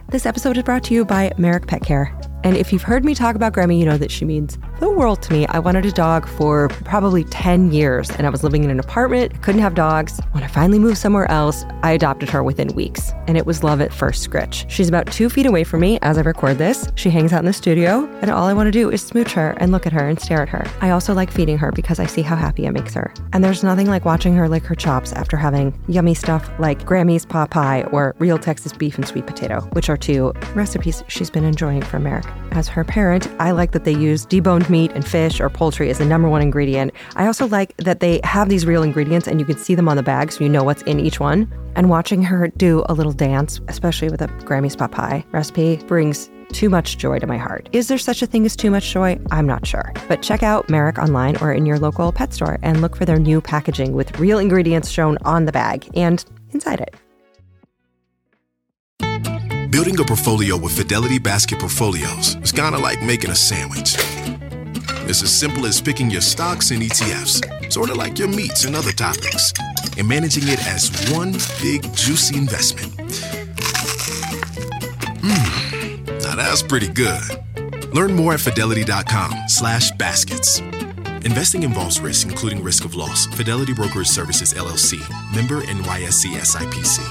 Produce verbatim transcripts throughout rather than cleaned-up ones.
This episode is brought to you by Merrick Pet Care. And if you've heard me talk about Grammy, you know that she means the world to me. I wanted a dog for probably ten years, and I was living in an apartment, couldn't have dogs. When I finally moved somewhere else, I adopted her within weeks, and it was love at first scritch. She's about two feet away from me as I record this. She hangs out in the studio, and all I want to do is smooch her and look at her and stare at her. I also like feeding her because I see how happy it makes her. And there's nothing like watching her lick her chops after having yummy stuff like Grammy's pot pie or real Texas beef and sweet potato, which are two recipes she's been enjoying from Merrick. As her parent, I like that they use deboned meat and fish or poultry as the number one ingredient. I also like that they have these real ingredients and you can see them on the bag so you know what's in each one. And watching her do a little dance, especially with a Grammy's pot pie recipe, brings too much joy to my heart. Is there such a thing as too much joy? I'm not sure. But check out Merrick online or in your local pet store and look for their new packaging with real ingredients shown on the bag and inside it. Building a portfolio with Fidelity Basket Portfolios is kind of like making a sandwich. It's as simple as picking your stocks and E T Fs, sort of like your meats and other toppings, and managing it as one big, juicy investment. Mmm, now that's pretty good. Learn more at fidelity.com slash baskets. Investing involves risk, including risk of loss. Fidelity Brokerage Services, L L C. Member N Y S E S I P C.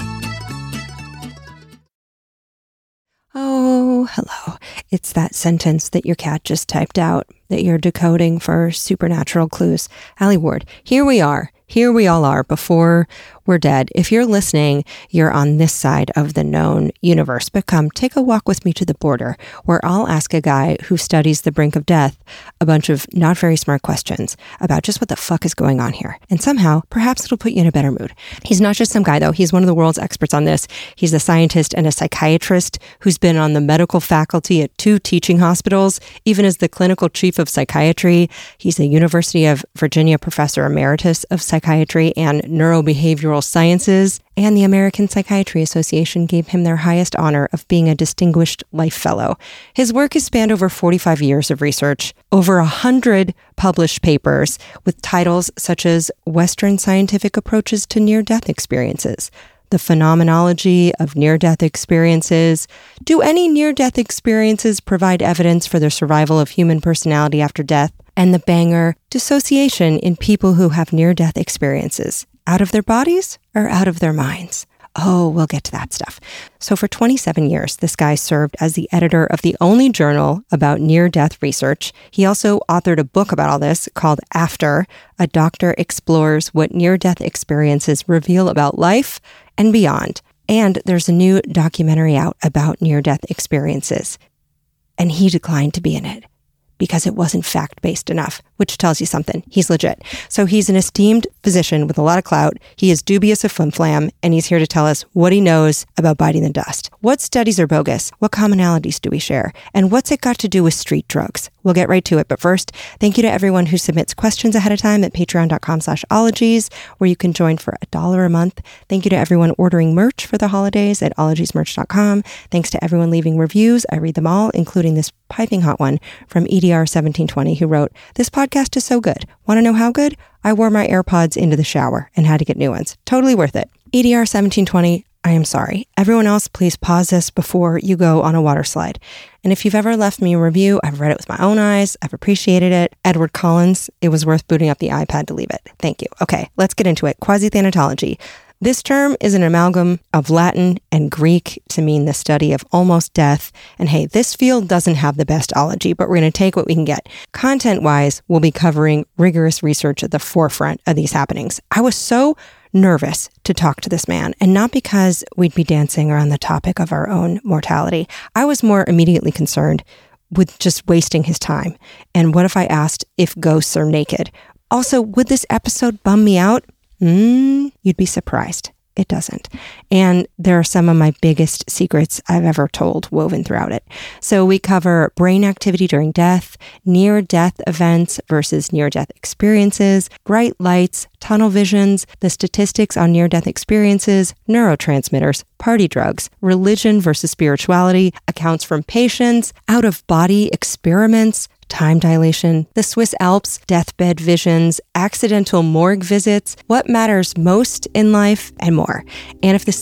Oh, hello. It's that sentence that your cat just typed out that you're decoding for supernatural clues. Allie Ward, here we are. Here we all are before we're dead. If you're listening, you're on this side of the known universe. But come, take a walk with me to the border, where I'll ask a guy who studies the brink of death a bunch of not very smart questions about just what the fuck is going on here. And somehow, perhaps it'll put you in a better mood. He's not just some guy, though. He's one of the world's experts on this. He's a scientist and a psychiatrist who's been on the medical faculty at two teaching hospitals, even as the clinical chief of psychiatry. He's a University of Virginia professor emeritus of psychiatry and neurobehavioral sciences, and the American Psychiatry Association gave him their highest honor of being a distinguished life fellow. His work has spanned over forty-five years of research, over one hundred published papers with titles such as Western Scientific Approaches to Near-Death Experiences, The Phenomenology of Near-Death Experiences, Do Any Near-Death Experiences Provide Evidence for the Survival of Human Personality After Death, and the banger Dissociation in People Who Have Near-Death Experiences, Out of Their Bodies or Out of Their Minds? Oh, we'll get to that stuff. So for twenty-seven years, this guy served as the editor of the only journal about near-death research. He also authored a book about all this called After, A Doctor Explores What Near-Death Experiences Reveal About Life and Beyond. And there's a new documentary out about near-death experiences. And he declined to be in it because it wasn't fact-based enough, which tells you something. He's legit. So he's an esteemed physician with a lot of clout. He is dubious of flim-flam, and he's here to tell us what he knows about biting the dust. What studies are bogus? What commonalities do we share? And what's it got to do with street drugs? We'll get right to it. But first, thank you to everyone who submits questions ahead of time at patreon.com slash ologies, where you can join for a dollar a month. Thank you to everyone ordering merch for the holidays at ologies merch dot com. Thanks to everyone leaving reviews. I read them all, including this piping hot one from E D R seventeen twenty, who wrote, "This podcast is so good. Want to know how good? I wore my AirPods into the shower and had to get new ones. Totally worth it." E D R seventeen twenty, I am sorry. Everyone else, please pause this before you go on a water slide. And if you've ever left me a review, I've read it with my own eyes. I've appreciated it. Edward Collins, it was worth booting up the iPad to leave it. Thank you. Okay, let's get into it. Quasi-thanatology. This term is an amalgam of Latin and Greek to mean the study of almost death. And hey, this field doesn't have the best ology, but we're going to take what we can get. Content-wise, we'll be covering rigorous research at the forefront of these happenings. I was so nervous to talk to this man, and not because we'd be dancing around the topic of our own mortality. I was more immediately concerned with just wasting his time. And what if I asked if ghosts are naked? Also, would this episode bum me out? Mm, you'd be surprised. It doesn't. And there are some of my biggest secrets I've ever told woven throughout it. So we cover brain activity during death, near-death events versus near-death experiences, bright lights, tunnel visions, the statistics on near-death experiences, neurotransmitters, party drugs, religion versus spirituality, accounts from patients, out-of-body experiments, time dilation, the Swiss Alps, deathbed visions, accidental morgue visits, what matters most in life, and more. And if this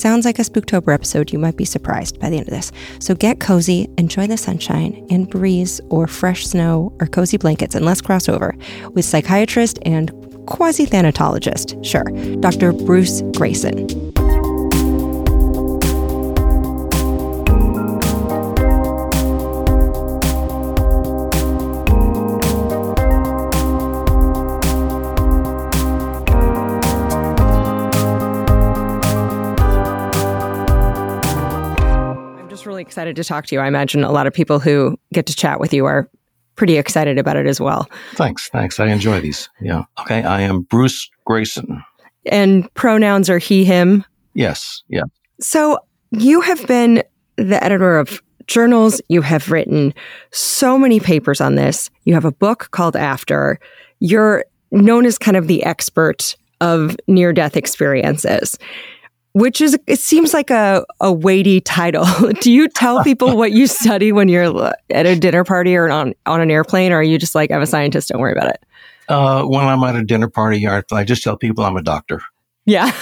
sounds like a Spooktober episode, you might be surprised by the end of this. So get cozy, enjoy the sunshine and breeze or fresh snow or cozy blankets, and let's cross over with psychiatrist and quasi-thanatologist, sure, Doctor Bruce Greyson. Really excited to talk to you. I imagine a lot of people who get to chat with you are pretty excited about it as well. Thanks. Thanks. I enjoy these. Yeah. Okay. I am Bruce Greyson. And pronouns are he, him? Yes. Yeah. So you have been the editor of journals. You have written so many papers on this. You have a book called After. You're known as kind of the expert of near-death experiences. Which is, it seems like a, a weighty title. Do you tell people what you study when you're at a dinner party or on, on an airplane, or are you just like, I'm a scientist, don't worry about it? Uh, when I'm at a dinner party, I just tell people I'm a doctor. Yeah.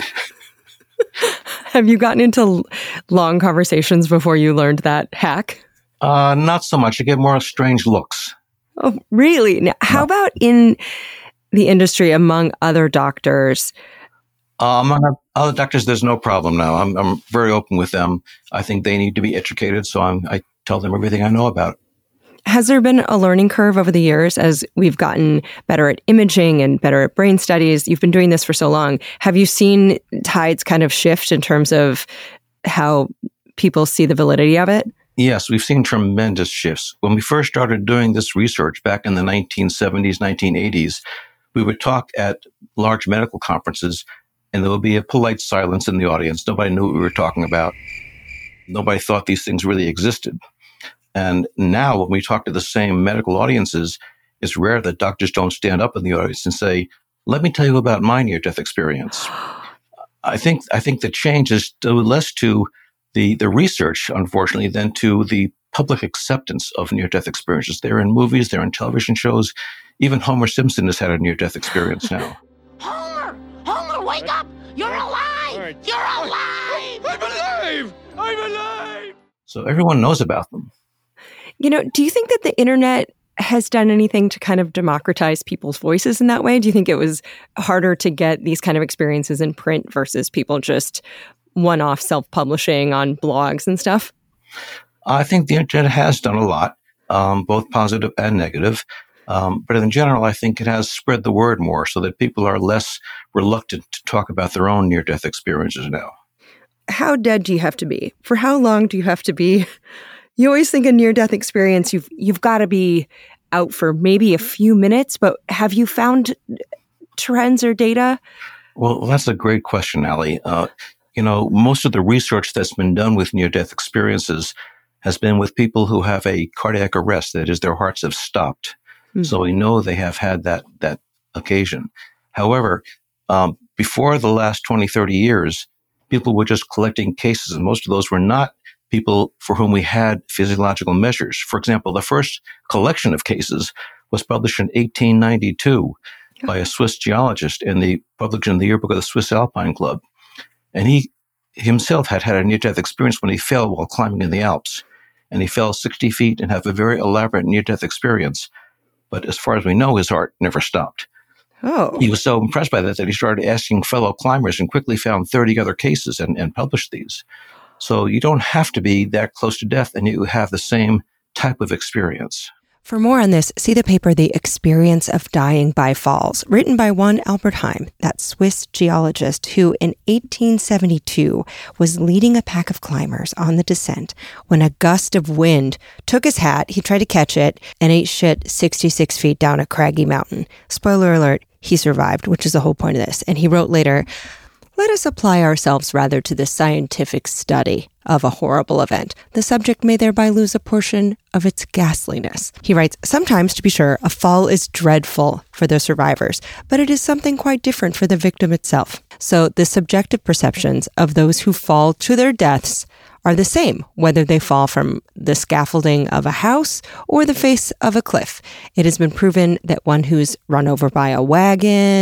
Have you gotten into long conversations before you learned that hack? Uh, not so much. I get more strange looks. Oh, really? Now, how no. about in the industry among other doctors? Uh, among other doctors, there's no problem now. I'm I'm very open with them. I think they need to be educated, so I'm, I tell them everything I know about it. Has there been a learning curve over the years as we've gotten better at imaging and better at brain studies? You've been doing this for so long. Have you seen tides kind of shift in terms of how people see the validity of it? Yes, we've seen tremendous shifts. When we first started doing this research back in the nineteen seventies, nineteen eighties, we would talk at large medical conferences, and there would be a polite silence in the audience. Nobody knew what we were talking about. Nobody thought these things really existed. And now when we talk to the same medical audiences, it's rare that doctors don't stand up in the audience and say, let me tell you about my near-death experience. I think I think the change is less to the, the research, unfortunately, than to the public acceptance of near-death experiences. They're in movies, they're in television shows. Even Homer Simpson has had a near-death experience now. Homer! Homer, wake up! You're alive! Right. You're alive! I'm alive! I'm alive! So everyone knows about them. You know, do you think that the internet has done anything to kind of democratize people's voices in that way? Do you think it was harder to get these kind of experiences in print versus people just one-off self-publishing on blogs and stuff? I think the internet has done a lot, um, both positive and negative. Um, but in general, I think it has spread the word more so that people are less reluctant to talk about their own near-death experiences now. How dead do you have to be? For how long do you have to be? You always think a near-death experience, you've you've got to be out for maybe a few minutes, but have you found trends or data? Well, that's a great question, Allie. Uh, you know, most of the research that's been done with near-death experiences has been with people who have a cardiac arrest, that is, their hearts have stopped. So we know they have had that that occasion. However, um, before the last twenty, thirty years, people were just collecting cases, and most of those were not people for whom we had physiological measures. For example, the first collection of cases was published in eighteen ninety-two by a Swiss geologist in the published in the Yearbook of the Swiss Alpine Club. And he himself had had a near-death experience when he fell while climbing in the Alps. And he fell sixty feet and had a very elaborate near-death experience. But as far as we know, his heart never stopped. Oh. He was so impressed by that that he started asking fellow climbers and quickly found thirty other cases and, and published these. So you don't have to be that close to death and you have the same type of experience. For more on this, see the paper, The Experience of Dying by Falls, written by one Albert Heim, that Swiss geologist who in eighteen seventy-two was leading a pack of climbers on the descent when a gust of wind took his hat, he tried to catch it, and ate shit sixty-six feet down a craggy mountain. Spoiler alert, he survived, which is the whole point of this. And he wrote later, let us apply ourselves rather to the scientific study of a horrible event. The subject may thereby lose a portion of its ghastliness. He writes, sometimes, to be sure, a fall is dreadful for the survivors, but it is something quite different for the victim itself. So the subjective perceptions of those who fall to their deaths are the same, whether they fall from the scaffolding of a house or the face of a cliff. It has been proven that one who's run over by a wagon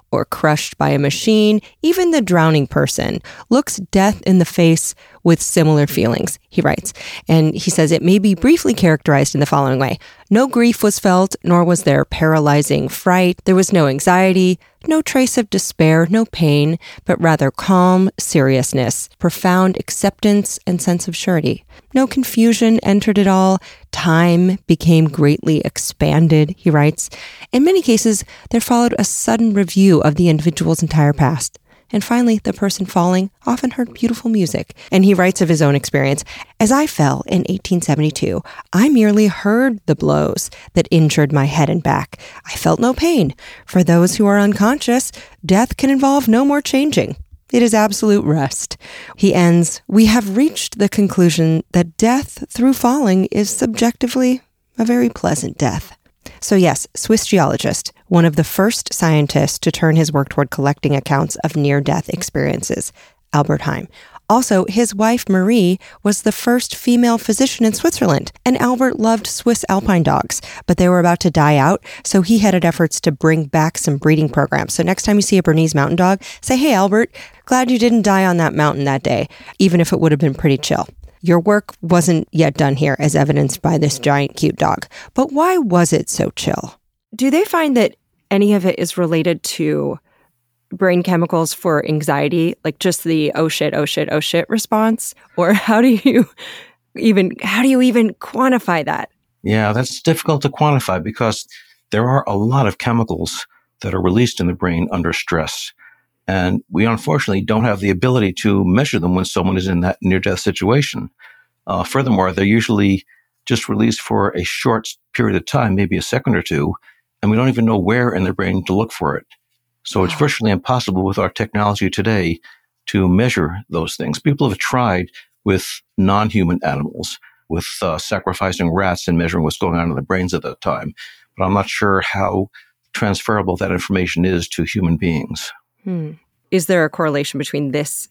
or crushed by a machine, even the drowning person, looks death in the face with similar feelings, he writes. And he says it may be briefly characterized in the following way. No grief was felt, nor was there paralyzing fright. There was no anxiety, no trace of despair, no pain, but rather calm seriousness, profound acceptance and sense of surety. No confusion entered it all. Time became greatly expanded, he writes. In many cases, there followed a sudden review of the individual's entire past. And finally, the person falling often heard beautiful music. And he writes of his own experience. As I fell in eighteen seventy-two, I merely heard the blows that injured my head and back. I felt no pain. For those who are unconscious, death can involve no more changing. It is absolute rest. He ends, we have reached the conclusion that death through falling is subjectively a very pleasant death. So yes, Swiss geologist, one of the first scientists to turn his work toward collecting accounts of near-death experiences, Albert Heim. Also, his wife, Marie, was the first female physician in Switzerland, and Albert loved Swiss alpine dogs, but they were about to die out, so he headed efforts to bring back some breeding programs. So next time you see a Bernese mountain dog, say, hey, Albert, glad you didn't die on that mountain that day, even if it would have been pretty chill. Your work wasn't yet done here, as evidenced by this giant cute dog. But why was it so chill? Do they find that any of it is related to brain chemicals for anxiety, like just the oh shit, oh shit, oh shit response? Or how do you even how do you even quantify that? Yeah, that's difficult to quantify because there are a lot of chemicals that are released in the brain under stress. And we unfortunately don't have the ability to measure them when someone is in that near-death situation. Uh, furthermore, they're usually just released for a short period of time, maybe a second or two, and we don't even know where in the brain to look for it. So it's virtually impossible with our technology today to measure those things. People have tried with non-human animals, with uh, sacrificing rats and measuring what's going on in the brains at that time. But I'm not sure how transferable that information is to human beings. Hmm. Is there a correlation between this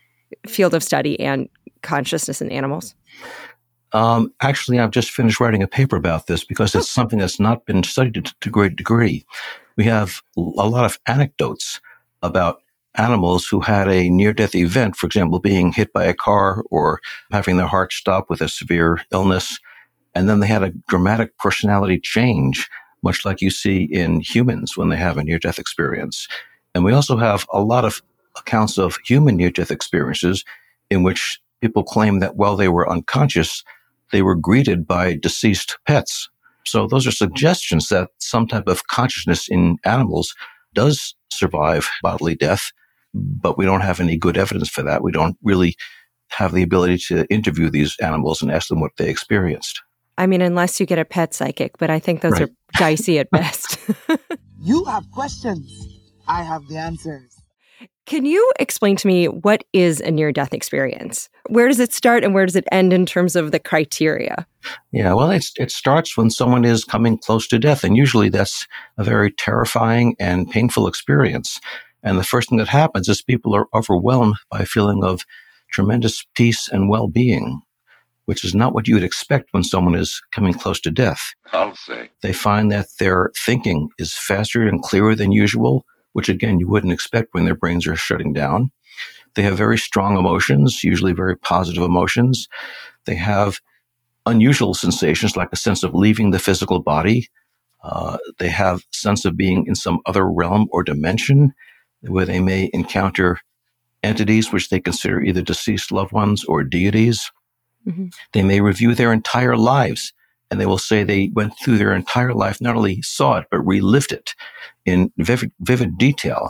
field of study and consciousness in animals? Um, actually, I've just finished writing a paper about this because it's something that's not been studied to a great degree. We have a lot of anecdotes about animals who had a near-death event, for example, being hit by a car or having their heart stop with a severe illness, and then they had a dramatic personality change, much like you see in humans when they have a near-death experience. And we also have a lot of accounts of human near-death experiences in which people claim that while they were unconscious, they were greeted by deceased pets. So those are suggestions that some type of consciousness in animals does survive bodily death, but we don't have any good evidence for that. We don't really have the ability to interview these animals and ask them what they experienced. I mean, unless you get a pet psychic, but I think those right. are dicey at best. You have questions. I have the answers. Can you explain to me what is a near-death experience? Where does it start and where does it end in terms of the criteria? Yeah, well, it's, it starts when someone is coming close to death, and usually that's a very terrifying and painful experience. And the first thing that happens is people are overwhelmed by a feeling of tremendous peace and well-being, which is not what you would expect when someone is coming close to death. I'll say. They find that their thinking is faster and clearer than usual, which again, you wouldn't expect when their brains are shutting down. They have very strong emotions, usually very positive emotions. They have unusual sensations like a sense of leaving the physical body. Uh, they have a sense of being in some other realm or dimension where they may encounter entities which they consider either deceased loved ones or deities. Mm-hmm. They may review their entire lives, and they will say they went through their entire life, not only saw it, but relived it in vivid, vivid detail.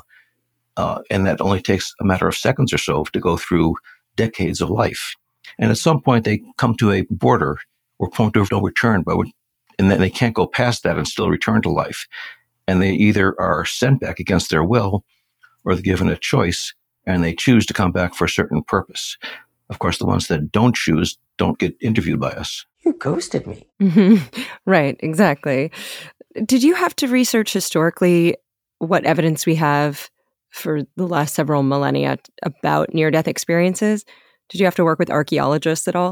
Uh, and that only takes a matter of seconds or so to go through decades of life. And at some point, they come to a border or point of no return, but and then they can't go past that and still return to life. And they either are sent back against their will, or they're given a choice, and they choose to come back for a certain purpose. Of course, the ones that don't choose don't get interviewed by us. You ghosted me. Mm-hmm. Right, exactly. Did you have to research historically what evidence we have for the last several millennia about near-death experiences? Did you have to work with archaeologists at all?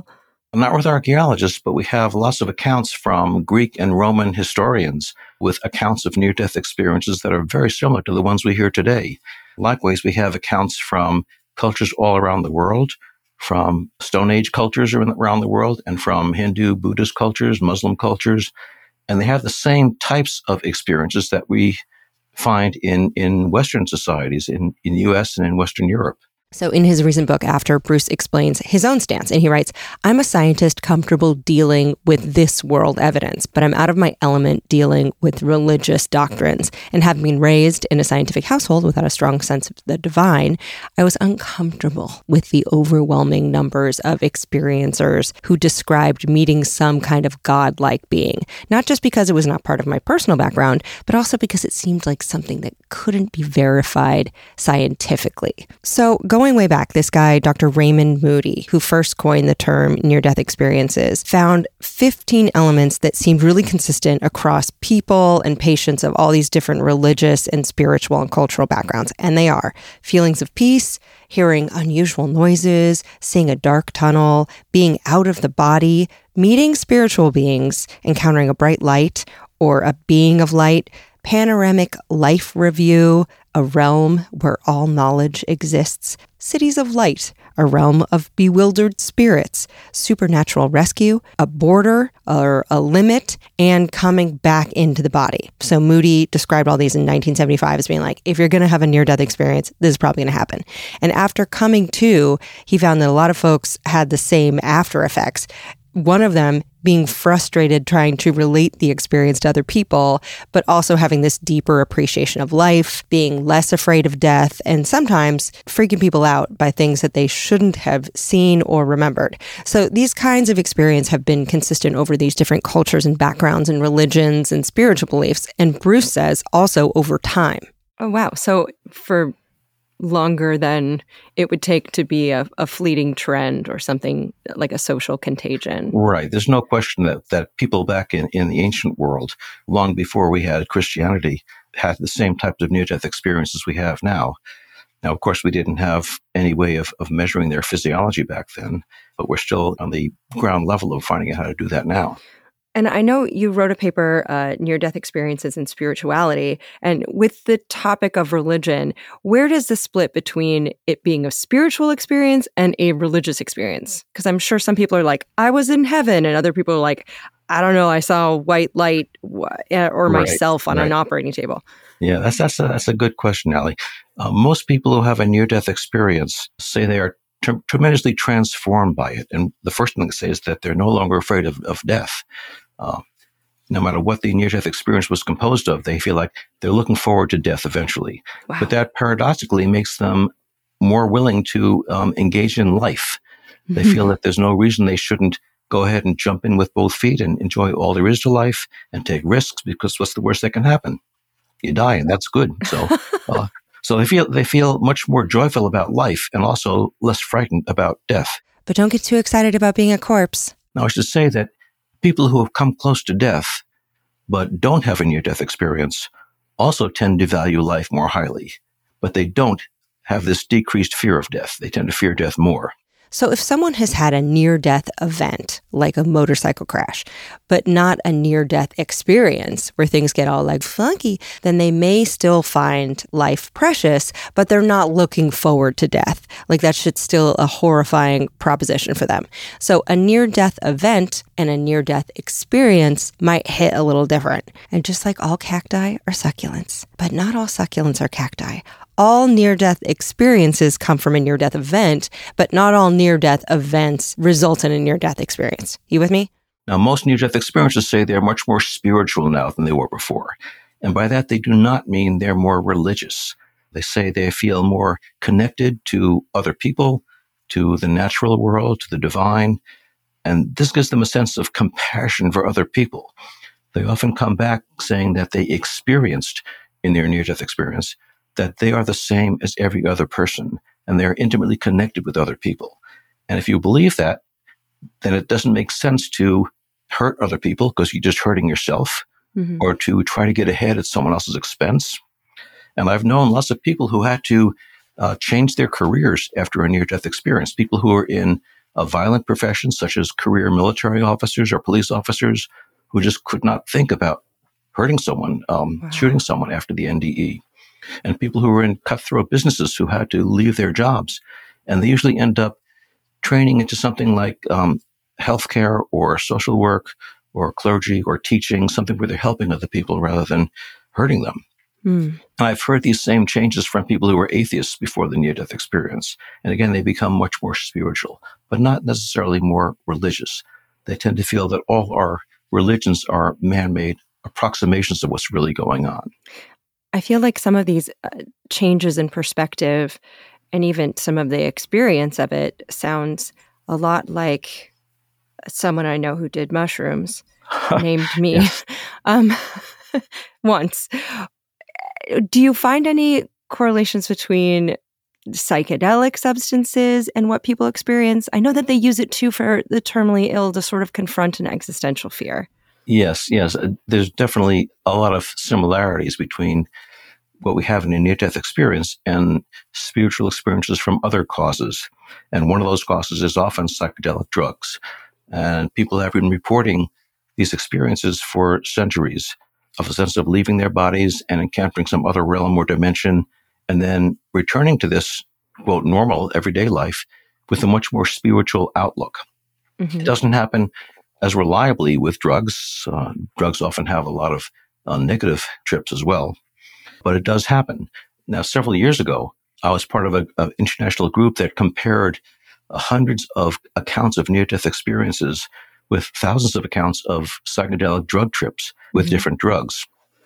Not with archaeologists, but we have lots of accounts from Greek and Roman historians with accounts of near-death experiences that are very similar to the ones we hear today. Likewise, we have accounts from cultures all around the world, from Stone Age cultures around the world, and from Hindu, Buddhist cultures, Muslim cultures. And they have the same types of experiences that we find in, in Western societies, in, in the U S and in Western Europe. So in his recent book, After, Bruce explains his own stance, and he writes, I'm a scientist comfortable dealing with this world evidence, but I'm out of my element dealing with religious doctrines. And having been raised in a scientific household without a strong sense of the divine, I was uncomfortable with the overwhelming numbers of experiencers who described meeting some kind of godlike being, not just because it was not part of my personal background, but also because it seemed like something that couldn't be verified scientifically. So going Going way back, this guy, Doctor Raymond Moody, who first coined the term near-death experiences, found fifteen elements that seemed really consistent across people and patients of all these different religious and spiritual and cultural backgrounds. And they are feelings of peace, hearing unusual noises, seeing a dark tunnel, being out of the body, meeting spiritual beings, encountering a bright light or a being of light, panoramic life review, a realm where all knowledge exists, cities of light, a realm of bewildered spirits, supernatural rescue, a border or a limit, and coming back into the body. So Moody described all these in nineteen seventy-five as being like, if you're going to have a near-death experience, this is probably going to happen. And after coming to, he found that a lot of folks had the same after effects. One of them being frustrated trying to relate the experience to other people, but also having this deeper appreciation of life, being less afraid of death, and sometimes freaking people out by things that they shouldn't have seen or remembered. So these kinds of experience have been consistent over these different cultures and backgrounds and religions and spiritual beliefs. And Bruce says also over time. Oh, wow. So for longer than it would take to be a, a fleeting trend or something like a social contagion. Right. There's no question that, that people back in, in the ancient world, long before we had Christianity, had the same types of near-death experiences we have now. Now, of course, we didn't have any way of, of measuring their physiology back then, but we're still on the ground level of finding out how to do that now. And I know you wrote a paper, uh, Near-Death Experiences in Spirituality, and with the topic of religion, where does the split between it being a spiritual experience and a religious experience? Because I'm sure some people are like, I was in heaven, and other people are like, I don't know, I saw a white light or myself right, on right. an operating table. Yeah, that's that's a, that's a good question, Allie. Uh, most people who have a near-death experience say they are t- tremendously transformed by it. And the first thing they say is that they're no longer afraid of, of death. Uh, no matter what the near-death experience was composed of, they feel like they're looking forward to death eventually. Wow. But that paradoxically makes them more willing to um, engage in life. Mm-hmm. They feel that there's no reason they shouldn't go ahead and jump in with both feet and enjoy all there is to life and take risks, because what's the worst that can happen? You die, and that's good. So, uh, so they feel they feel much more joyful about life and also less frightened about death. But don't get too excited about being a corpse. Now, I should say that people who have come close to death but don't have a near-death experience also tend to value life more highly, but they don't have this decreased fear of death. They tend to fear death more. So if someone has had a near-death event, like a motorcycle crash, but not a near-death experience where things get all like funky, then they may still find life precious, but they're not looking forward to death. Like that's still a horrifying proposition for them. So a near-death event and a near-death experience might hit a little different. And just like all cacti are succulents, but not all succulents are cacti. All near-death experiences come from a near-death event, but not all near-death events result in a near-death experience. You with me? Now, most near-death experiences say they're much more spiritual now than they were before. And by that, they do not mean they're more religious. They say they feel more connected to other people, to the natural world, to the divine. And this gives them a sense of compassion for other people. They often come back saying that they experienced in their near-death experience that they are the same as every other person, and they're intimately connected with other people. And if you believe that, then it doesn't make sense to hurt other people because you're just hurting yourself, mm-hmm. or to try to get ahead at someone else's expense. And I've known lots of people who had to uh, change their careers after a near-death experience, people who are in of violent professions such as career military officers or police officers who just could not think about hurting someone, um, wow. shooting someone after the N D E. And people who were in cutthroat businesses who had to leave their jobs. And they usually end up training into something like um, healthcare or social work or clergy or teaching, something where they're helping other people rather than hurting them. Mm. And I've heard these same changes from people who were atheists before the near-death experience. And again, they become much more spiritual, but not necessarily more religious. They tend to feel that all our religions are man-made approximations of what's really going on. I feel like some of these uh, changes in perspective and even some of the experience of it sounds a lot like someone I know who did mushrooms named me um, once. Do you find any correlations between psychedelic substances and what people experience? I know that they use it too for the terminally ill to sort of confront an existential fear. Yes, yes. There's definitely a lot of similarities between what we have in a near-death experience and spiritual experiences from other causes. And one of those causes is often psychedelic drugs. And people have been reporting these experiences for centuries of a sense of leaving their bodies and encountering some other realm or dimension, and then returning to this, quote, normal everyday life with a much more spiritual outlook. Mm-hmm. It doesn't happen as reliably with drugs. Uh, drugs often have a lot of uh, negative trips as well, but it does happen. Now, several years ago, I was part of an international group that compared uh, hundreds of accounts of near-death experiences with thousands of accounts of psychedelic drug trips with mm-hmm. different drugs.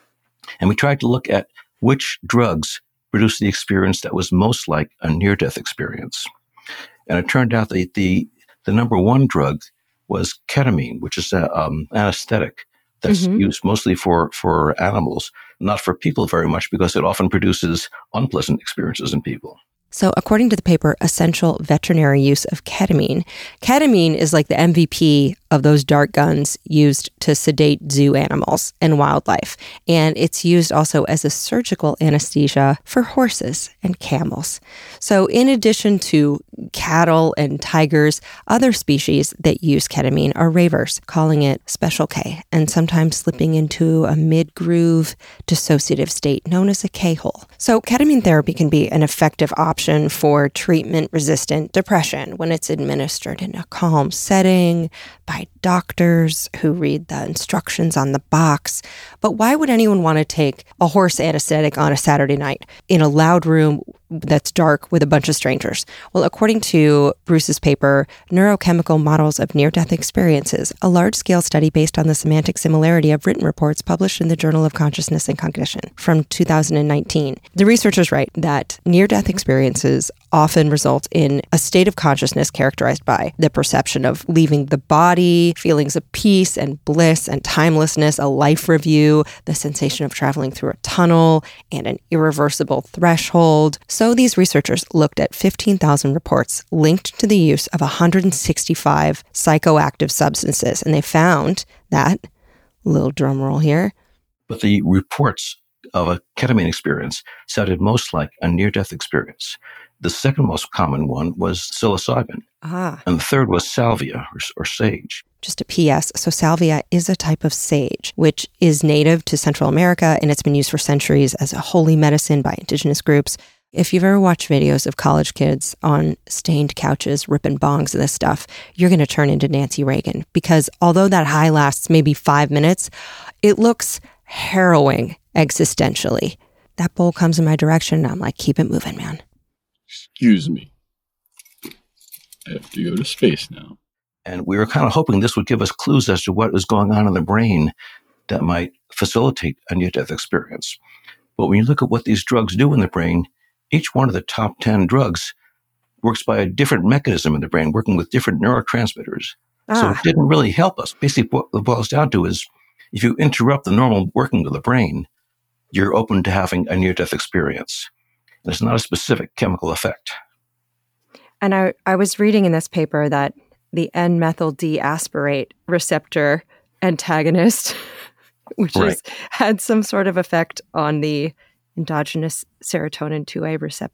And we tried to look at which drugs produced the experience that was most like a near-death experience. And it turned out that the, the number one drug was ketamine, which is an um, anesthetic that's mm-hmm. used mostly for, for animals, not for people very much because it often produces unpleasant experiences in people. So according to the paper, Essential Veterinary Use of Ketamine, ketamine is like the M V P of those dart guns used to sedate zoo animals and wildlife. And it's used also as a surgical anesthesia for horses and camels. So in addition to cattle and tigers, other species that use ketamine are ravers, calling it Special K, and sometimes slipping into a mid-groove dissociative state known as a K-hole. So ketamine therapy can be an effective option for treatment-resistant depression when it's administered in a calm setting by doctors who read the instructions on the box. But why would anyone want to take a horse anesthetic on a Saturday night in a loud room that's dark with a bunch of strangers? Well, according to Bruce's paper, Neurochemical Models of Near-Death Experiences, a large-scale study based on the semantic similarity of written reports published in the Journal of Consciousness and Cognition from two thousand nineteen, the researchers write that near-death experiences often result in a state of consciousness characterized by the perception of leaving the body, feelings of peace and bliss and timelessness, a life review, the sensation of traveling through a tunnel, and an irreversible threshold. So these researchers looked at fifteen thousand reports linked to the use of one hundred sixty-five psychoactive substances, and they found that, little drum roll here, but the reports of a ketamine experience sounded most like a near-death experience. The second most common one was psilocybin. Ah. And the third was salvia or, or sage. Just a P S. So salvia is a type of sage, which is native to Central America, and it's been used for centuries as a holy medicine by indigenous groups. If you've ever watched videos of college kids on stained couches ripping bongs and this stuff, you're going to turn into Nancy Reagan, because although that high lasts maybe five minutes, it looks harrowing existentially. That bowl comes in my direction, and I'm like, keep it moving, man. Excuse me. I have to go to space now. And we were kind of hoping this would give us clues as to what is going on in the brain that might facilitate a near-death experience. But when you look at what these drugs do in the brain, each one of the top ten drugs works by a different mechanism in the brain, working with different neurotransmitters. Ah. So it didn't really help us. Basically, what it boils down to is if you interrupt the normal working of the brain, you're open to having a near-death experience. And it's not a specific chemical effect. And I, I was reading in this paper that the N-methyl D-asparate receptor antagonist, which right. has had some sort of effect on the endogenous serotonin two A receptor,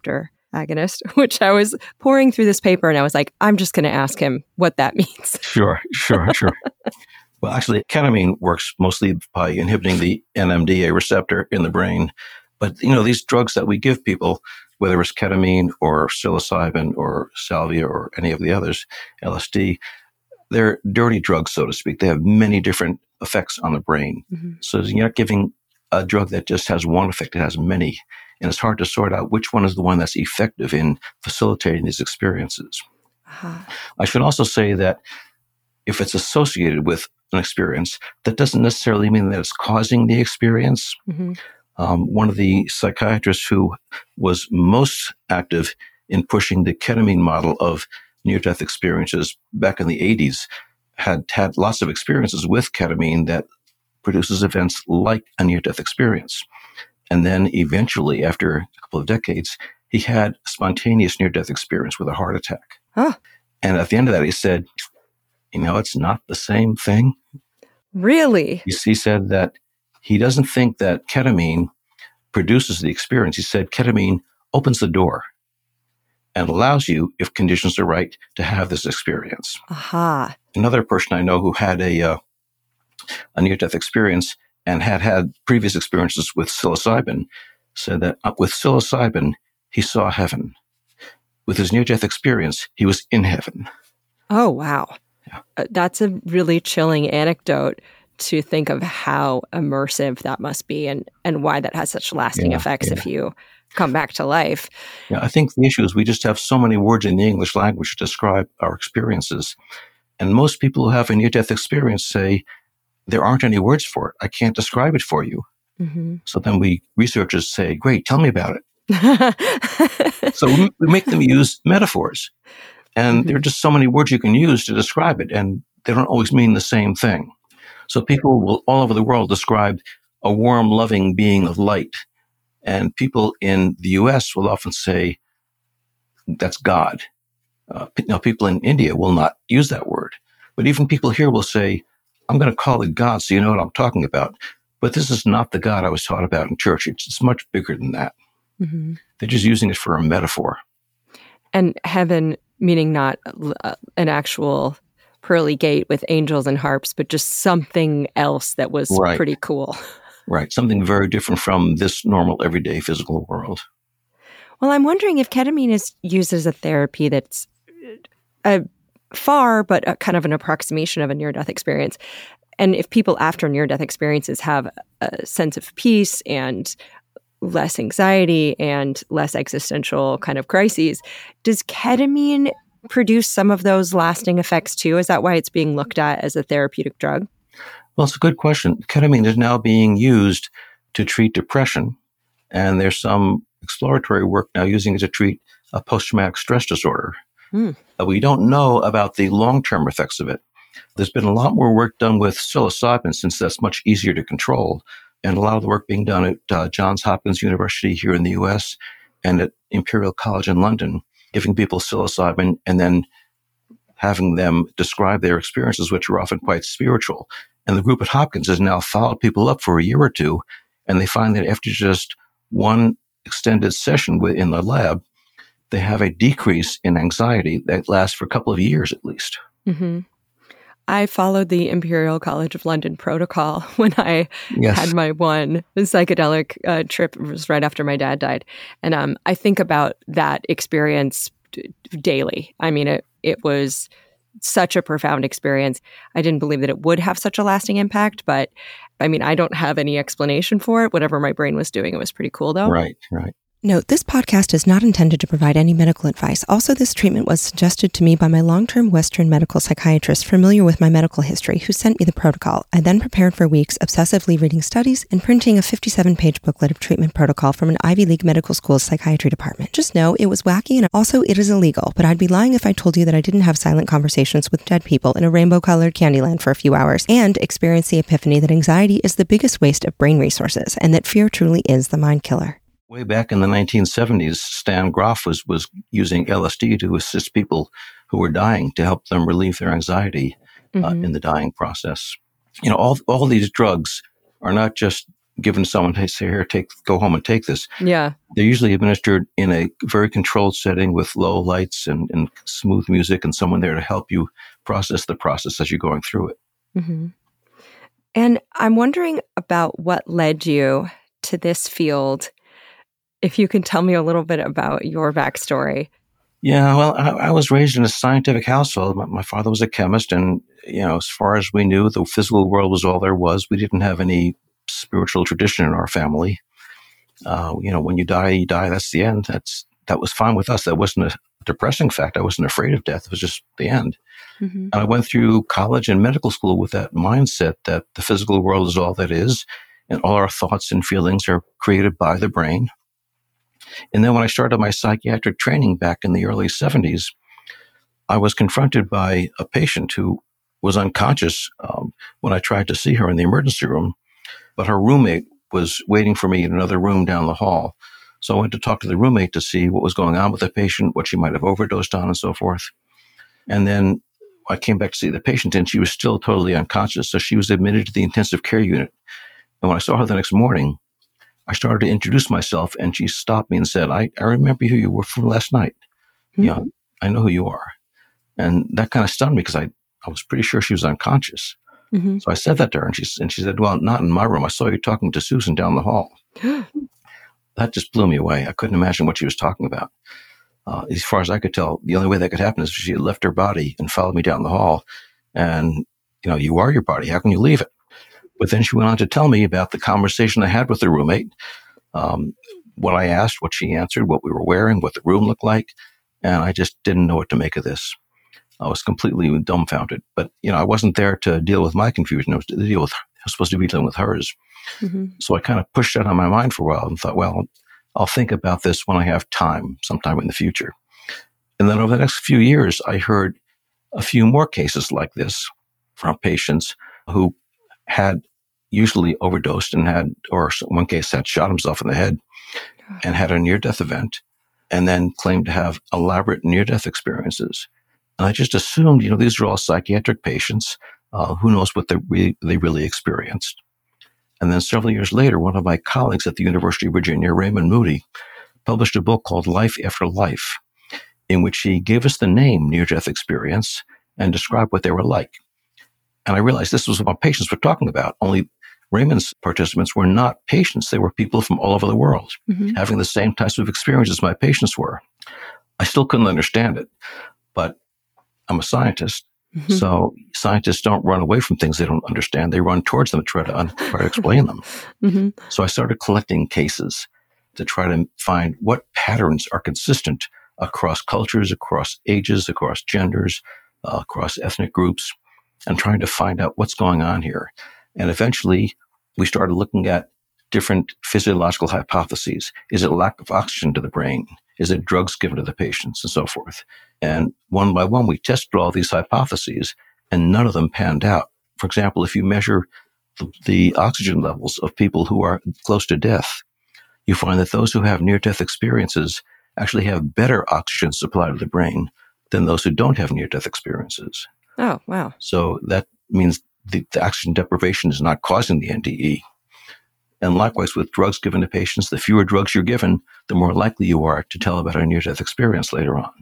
agonist, which I was pouring through this paper and I was like, I'm just going to ask him what that means. Sure, sure, sure. Well, actually, ketamine works mostly by inhibiting the N M D A receptor in the brain. But, you know, these drugs that we give people, whether it's ketamine or psilocybin or salvia or any of the others, L S D, they're dirty drugs, so to speak. They have many different effects on the brain. Mm-hmm. So you're not giving a drug that just has one effect, it has many. And it's hard to sort out which one is the one that's effective in facilitating these experiences. Uh-huh. I should also say that if it's associated with an experience, that doesn't necessarily mean that it's causing the experience. Mm-hmm. Um, one of the psychiatrists who was most active in pushing the ketamine model of near-death experiences back in the eighties had had lots of experiences with ketamine that produces events like a near-death experience. And then eventually, after a couple of decades, he had a spontaneous near-death experience with a heart attack. Huh. And at the end of that, he said, you know, it's not the same thing. Really? He, he said that he doesn't think that ketamine produces the experience. He said ketamine opens the door and allows you, if conditions are right, to have this experience. Aha. Another person I know who had a, uh, a near-death experience and had had previous experiences with psilocybin said that uh, with psilocybin, he saw heaven. With his near-death experience, he was in heaven. Oh, wow. Yeah. Uh, that's a really chilling anecdote to think of how immersive that must be and, and why that has such lasting yeah, effects yeah. if you come back to life. Yeah, I think the issue is we just have so many words in the English language to describe our experiences. And most people who have a near-death experience say, there aren't any words for it. I can't describe it for you. Mm-hmm. So then we researchers say, great, tell me about it. So we, we make them use metaphors. And mm-hmm. there are just so many words you can use to describe it, and they don't always mean the same thing. So people will all over the world describe a warm, loving being of light. And people in the U S will often say, that's God. Uh, now, people in India will not use that word. But even people here will say, I'm going to call it God so you know what I'm talking about. But this is not the God I was taught about in church. It's, it's much bigger than that. Mm-hmm. They're just using it for a metaphor. And heaven meaning not uh, an actual pearly gate with angels and harps, but just something else that was right. pretty cool. Right. Something very different from this normal, everyday physical world. Well, I'm wondering if ketamine is used as a therapy that's a far, but a kind of an approximation of a near-death experience. And if people after near-death experiences have a sense of peace and less anxiety and less existential kind of crises, does ketamine produce some of those lasting effects too? Is that why it's being looked at as a therapeutic drug? Well, it's a good question. Ketamine is now being used to treat depression, and there's some exploratory work now using it to treat a post-traumatic stress disorder. Mm. Uh, we don't know about the long-term effects of it. There's been a lot more work done with psilocybin since that's much easier to control, and a lot of the work being done at uh, Johns Hopkins University here in the U S and at Imperial College in London, giving people psilocybin and then having them describe their experiences, which are often quite spiritual. And the group at Hopkins has now followed people up for a year or two, and they find that after just one extended session in the lab, they have a decrease in anxiety that lasts for a couple of years at least. Mm-hmm. I followed the Imperial College of London protocol when I yes. had my one psychedelic uh, trip. It was right after my dad died. And um, I think about that experience d- daily. I mean, it, it was such a profound experience. I didn't believe that it would have such a lasting impact, but I mean, I don't have any explanation for it. Whatever my brain was doing, it was pretty cool though. Right, right. Note, this podcast is not intended to provide any medical advice. Also, this treatment was suggested to me by my long-term Western medical psychiatrist familiar with my medical history, who sent me the protocol. I then prepared for weeks, obsessively reading studies and printing a fifty-seven page booklet of treatment protocol from an Ivy League medical school's psychiatry department. Just know it was wacky and also it is illegal, but I'd be lying if I told you that I didn't have silent conversations with dead people in a rainbow-colored Candyland for a few hours and experience the epiphany that anxiety is the biggest waste of brain resources and that fear truly is the mind killer. Way back in the nineteen seventies, Stan Grof was, was using L S D to assist people who were dying to help them relieve their anxiety mm-hmm. uh, in the dying process. You know, all all these drugs are not just given to someone to say, here, take, go home and take this. Yeah. They're usually administered in a very controlled setting with low lights and, and smooth music and someone there to help you process the process as you're going through it. Mm-hmm. And I'm wondering about what led you to this field. If you can tell me a little bit about your backstory. Yeah, well, I, I was raised in a scientific household. My, my father was a chemist, and, you know, as far as we knew, the physical world was all there was. We didn't have any spiritual tradition in our family. Uh, you know, when you die, you die. That's the end. That's that was fine with us. That wasn't a depressing fact. I wasn't afraid of death. It was just the end. Mm-hmm. And I went through college and medical school with that mindset that the physical world is all that is, and all our thoughts and feelings are created by the brain. And then when I started my psychiatric training back in the early seventies, I was confronted by a patient who was unconscious um, when I tried to see her in the emergency room, but her roommate was waiting for me in another room down the hall. So I went to talk to the roommate to see what was going on with the patient, what she might have overdosed on and so forth. And then I came back to see the patient and she was still totally unconscious. So she was admitted to the intensive care unit. And when I saw her the next morning, I started to introduce myself and she stopped me and said, I, I remember who you were from last night. Mm-hmm. You know, I know who you are. And that kind of stunned me because I, I was pretty sure she was unconscious. Mm-hmm. So I said that to her and she, and she said, well, not in my room. I saw you talking to Susan down the hall. That just blew me away. I couldn't imagine what she was talking about. Uh, as far as I could tell, the only way that could happen is if she had left her body and followed me down the hall. And, you know, you are your body. How can you leave it? But then she went on to tell me about the conversation I had with the roommate, um, what I asked, what she answered, what we were wearing, what the room looked like. And I just didn't know what to make of this. I was completely dumbfounded. But, you know, I wasn't there to deal with my confusion. I was to deal with, I was supposed to be dealing with hers. Mm-hmm. So I kind of pushed that on my mind for a while and thought, well, I'll think about this when I have time, sometime in the future. And then over the next few years, I heard a few more cases like this from patients who had usually overdosed and had, or in one case had shot himself in the head and had a near-death event and then claimed to have elaborate near-death experiences. And I just assumed, you know, these are all psychiatric patients. Uh, who knows what they, re- they really experienced? And then several years later, one of my colleagues at the University of Virginia, Raymond Moody, published a book called Life After Life, in which he gave us the name near-death experience and described what they were like. And I realized this was what my patients were talking about, only Raymond's participants were not patients. They were people from all over the world, mm-hmm. having the same types of experiences my patients were. I still couldn't understand it, but I'm a scientist. Mm-hmm. So scientists don't run away from things they don't understand. They run towards them to try to, un- try to explain them. Mm-hmm. So I started collecting cases to try to find what patterns are consistent across cultures, across ages, across genders, uh, across ethnic groups, and trying to find out what's going on here. And eventually, we started looking at different physiological hypotheses. Is it lack of oxygen to the brain? Is it drugs given to the patients and so forth? And one by one, we tested all these hypotheses and none of them panned out. For example, if you measure the, the oxygen levels of people who are close to death, you find that those who have near-death experiences actually have better oxygen supply to the brain than those who don't have near-death experiences. Oh, wow. So that means the, the oxygen deprivation is not causing the N D E. And likewise, with drugs given to patients, the fewer drugs you're given, the more likely you are to tell about a near-death experience later on.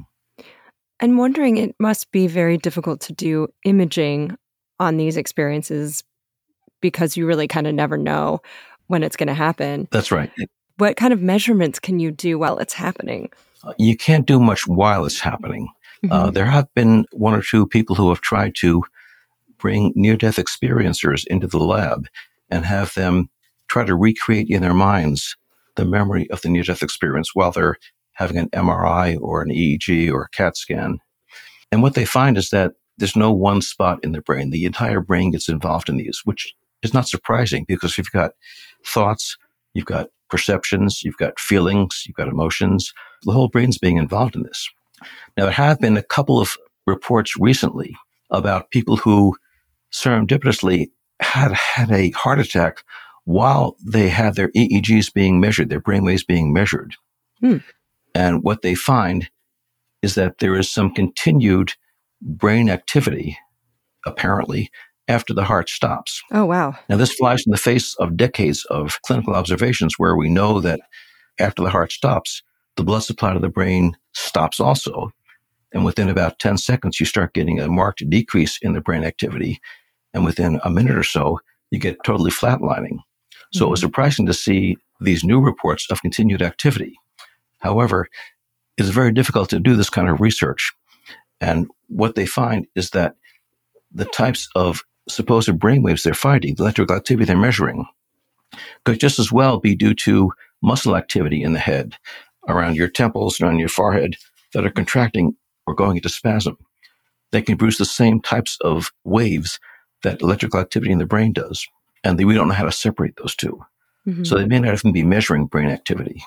I'm wondering, it must be very difficult to do imaging on these experiences because you really kind of never know when it's going to happen. That's right. What kind of measurements can you do while it's happening? Uh, you can't do much while it's happening. Mm-hmm. Uh, there have been one or two people who have tried to bring near-death experiencers into the lab and have them try to recreate in their minds the memory of the near-death experience while they're having an M R I or an E E G or a CAT scan. And what they find is that there's no one spot in the brain. The entire brain gets involved in these, which is not surprising because you've got thoughts, you've got perceptions, you've got feelings, you've got emotions. The whole brain's being involved in this. Now, there have been a couple of reports recently about people who serendipitously had had a heart attack while they had their E E Gs being measured, their brainwaves being measured. Hmm. And what they find is that there is some continued brain activity, apparently, after the heart stops. Oh, wow. Now, this flies in the face of decades of clinical observations where we know that after the heart stops, the blood supply to the brain stops also. And within about ten seconds, you start getting a marked decrease in the brain activity. And within a minute or so, you get totally flatlining. So mm-hmm. it was surprising to see these new reports of continued activity. However, it's very difficult to do this kind of research. And what they find is that the types of supposed brainwaves they're finding, the electrical activity they're measuring, could just as well be due to muscle activity in the head, around your temples and on your forehead, that are contracting or going into spasm. They can produce the same types of waves that electrical activity in the brain does. And they, we don't know how to separate those two. Mm-hmm. So they may not even be measuring brain activity.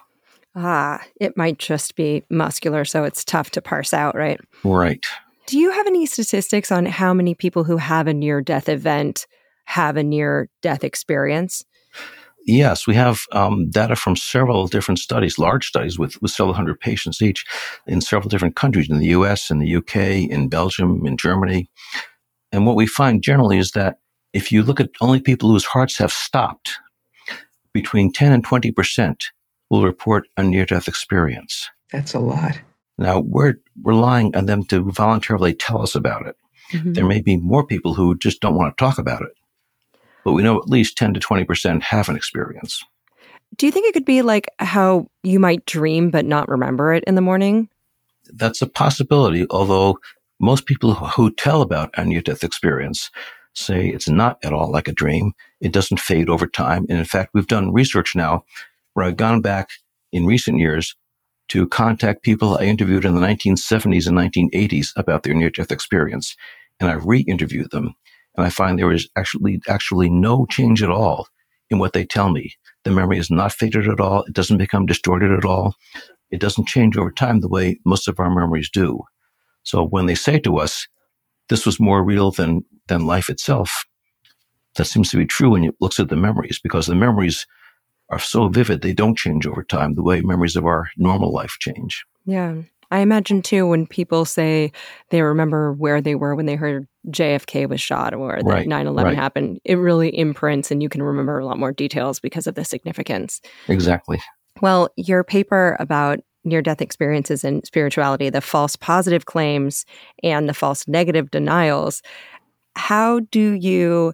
Ah, it might just be muscular, so it's tough to parse out, right? Right. Do you have any statistics on how many people who have a near-death event have a near-death experience? Yes, we have um, data from several different studies, large studies with, with several hundred patients each in several different countries, in the U S, in the U K, in Belgium, in Germany. And what we find generally is that if you look at only people whose hearts have stopped, between ten and twenty percent will report a near-death experience. That's a lot. Now, we're relying on them to voluntarily tell us about it. Mm-hmm. There may be more people who just don't want to talk about it. But we know at least ten to twenty percent have an experience. Do you think it could be like how you might dream but not remember it in the morning? That's a possibility, although most people who tell about a near-death experience say it's not at all like a dream. It doesn't fade over time. And in fact, we've done research now where I've gone back in recent years to contact people I interviewed in the nineteen seventies and nineteen eighties about their near-death experience. And I re-interviewed them. And I find there is actually actually no change at all in what they tell me. The memory is not faded at all. It doesn't become distorted at all. It doesn't change over time the way most of our memories do. So when they say to us, this was more real than, than life itself, that seems to be true when you look at the memories, because the memories are so vivid, they don't change over time the way memories of our normal life change. Yeah. I imagine, too, when people say they remember where they were when they heard J F K was shot or that right, nine eleven right. happened, it really imprints and you can remember a lot more details because of the significance. Exactly. Well, your paper about near-death experiences and spirituality, the false positive claims and the false negative denials, how do you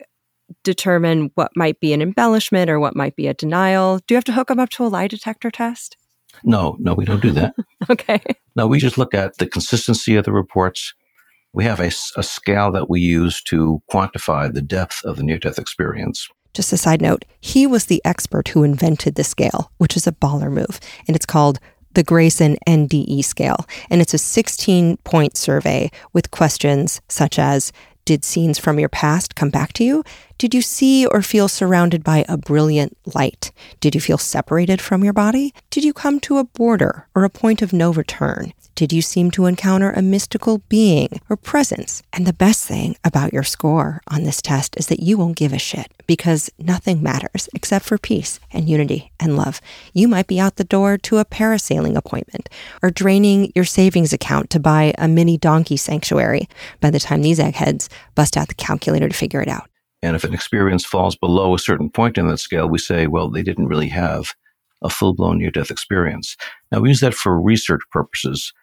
determine what might be an embellishment or what might be a denial? Do you have to hook them up to a lie detector test? No, no, we don't do that. Okay. No, we just look at the consistency of the reports. We have a, a scale that we use to quantify the depth of the near-death experience. Just a side note, he was the expert who invented the scale, which is a baller move, and it's called the Grayson N D E scale. And it's a sixteen-point survey with questions such as, did scenes from your past come back to you? Did you see or feel surrounded by a brilliant light? Did you feel separated from your body? Did you come to a border or a point of no return? Did you seem to encounter a mystical being or presence? And the best thing about your score on this test is that you won't give a shit because nothing matters except for peace and unity and love. You might be out the door to a parasailing appointment or draining your savings account to buy a mini donkey sanctuary by the time these eggheads bust out the calculator to figure it out. And if an experience falls below a certain point in that scale, we say, well, they didn't really have a full-blown near-death experience. Now, we use that for research purposes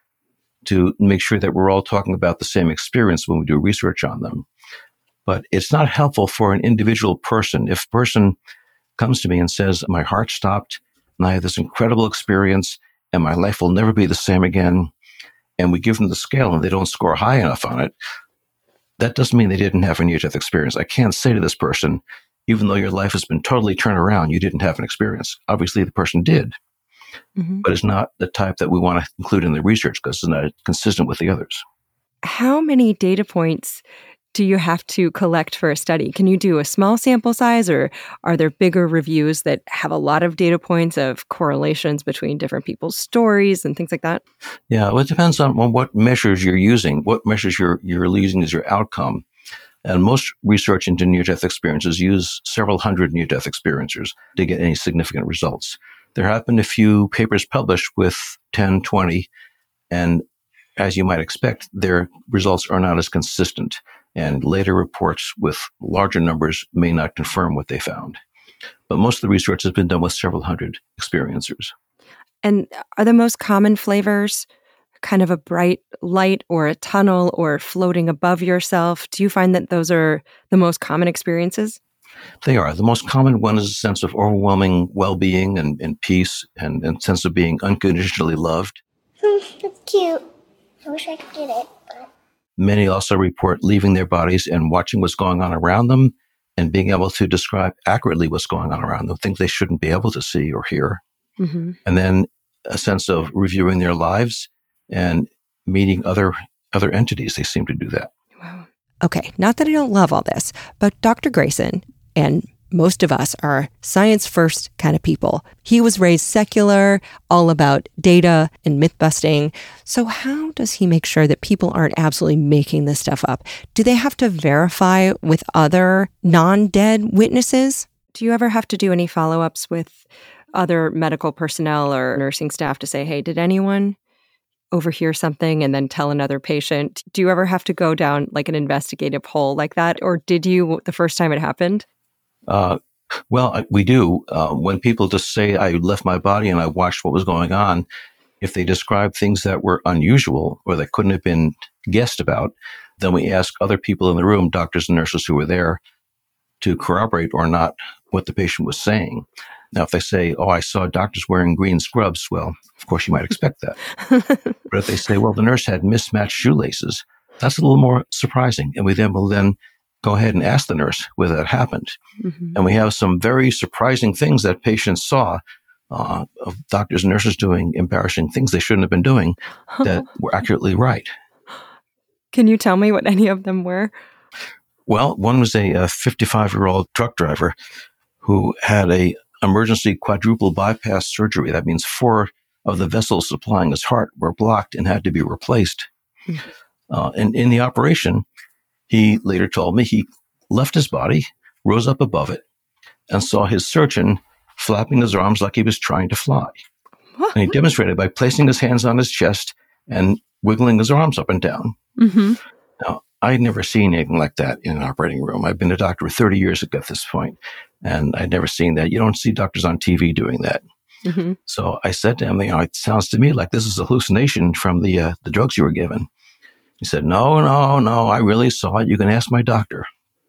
to make sure that we're all talking about the same experience when we do research on them. But it's not helpful for an individual person. If a person comes to me and says, my heart stopped, and I had this incredible experience, and my life will never be the same again, and we give them the scale and they don't score high enough on it, that doesn't mean they didn't have a near-death experience. I can't say to this person, even though your life has been totally turned around, you didn't have an experience. Obviously, the person did. Mm-hmm. But it's not the type that we want to include in the research because it's not consistent with the others. How many data points do you have to collect for a study? Can you do a small sample size, or are there bigger reviews that have a lot of data points of correlations between different people's stories and things like that? Yeah, well, it depends on, on what measures you're using, what measures you're, you're using as your outcome. And most research into near-death experiences use several hundred near-death experiencers to get any significant results. There have been a few papers published with ten, twenty, and as you might expect, their results are not as consistent. and later reports with larger numbers may not confirm what they found. But most of the research has been done with several hundred experiencers. And are the most common flavors kind of a bright light or a tunnel or floating above yourself? Do you find that those are the most common experiences? They are. The most common one is a sense of overwhelming well-being and, and peace and a sense of being unconditionally loved. It's cute. I wish I could get it. But... Many also report leaving their bodies and watching what's going on around them and being able to describe accurately what's going on around them, things they shouldn't be able to see or hear. Mm-hmm. And then a sense of reviewing their lives and meeting other other entities. They seem to do that. Wow. Okay, not that I don't love all this, but Doctor Grayson and most of us are science-first kind of people. He was raised secular, all about data and myth-busting. So how does he make sure that people aren't absolutely making this stuff up? Do they have to verify with other non-dead witnesses? Do you ever have to do any follow-ups with other medical personnel or nursing staff to say, hey, did anyone overhear something and then tell another patient? Do you ever have to go down like an investigative hole like that? Or did you the first time it happened? Uh, well, we do. Uh, when people just say, I left my body and I watched what was going on, if they describe things that were unusual or that couldn't have been guessed about, then we ask other people in the room, doctors and nurses who were there, to corroborate or not what the patient was saying. Now, if they say, oh, I saw doctors wearing green scrubs, well, of course, you might expect that. But if they say, well, the nurse had mismatched shoelaces, that's a little more surprising. And we then will then go ahead and ask the nurse whether that happened. Mm-hmm. And we have some very surprising things that patients saw uh, of doctors and nurses doing embarrassing things they shouldn't have been doing that were accurately right. Can you tell me what any of them were? Well, one was a, a fifty-five-year-old truck driver who had a emergency quadruple bypass surgery. That means four of the vessels supplying his heart were blocked and had to be replaced. Mm-hmm. Uh, and in the operation, he later told me he left his body, rose up above it, and saw his surgeon flapping his arms like he was trying to fly. What? And he demonstrated by placing his hands on his chest and wiggling his arms up and down. Mm-hmm. Now, I'd never seen anything like that in an operating room. I've been a doctor for thirty years at this point, and I'd never seen that. You don't see doctors on T V doing that. Mm-hmm. So I said to him, you know, it sounds to me like this is a hallucination from the uh, the drugs you were given. He said, no, no, no, I really saw it. You can ask my doctor.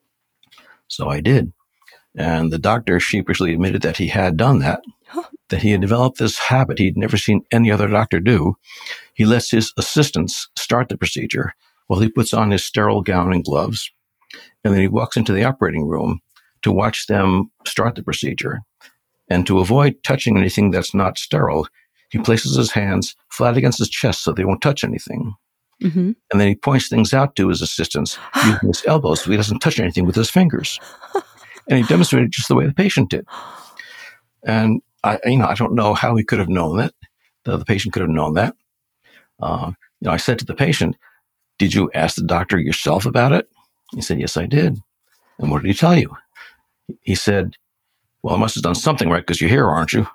So I did. And the doctor sheepishly admitted that he had done that, that he had developed this habit he'd never seen any other doctor do. He lets his assistants start the procedure while he puts on his sterile gown and gloves. And then he walks into the operating room to watch them start the procedure. And to avoid touching anything that's not sterile, he places his hands flat against his chest so they won't touch anything. Mm-hmm. And then he points things out to his assistants using his elbows so he doesn't touch anything with his fingers. And he demonstrated just the way the patient did. And I, you know, I don't know how he could have known that. The, the patient could have known that. Uh, you know, I said to the patient, did you ask the doctor yourself about it? He said, yes, I did. And what did he tell you? He said, well, I must have done something right because you're here, aren't you?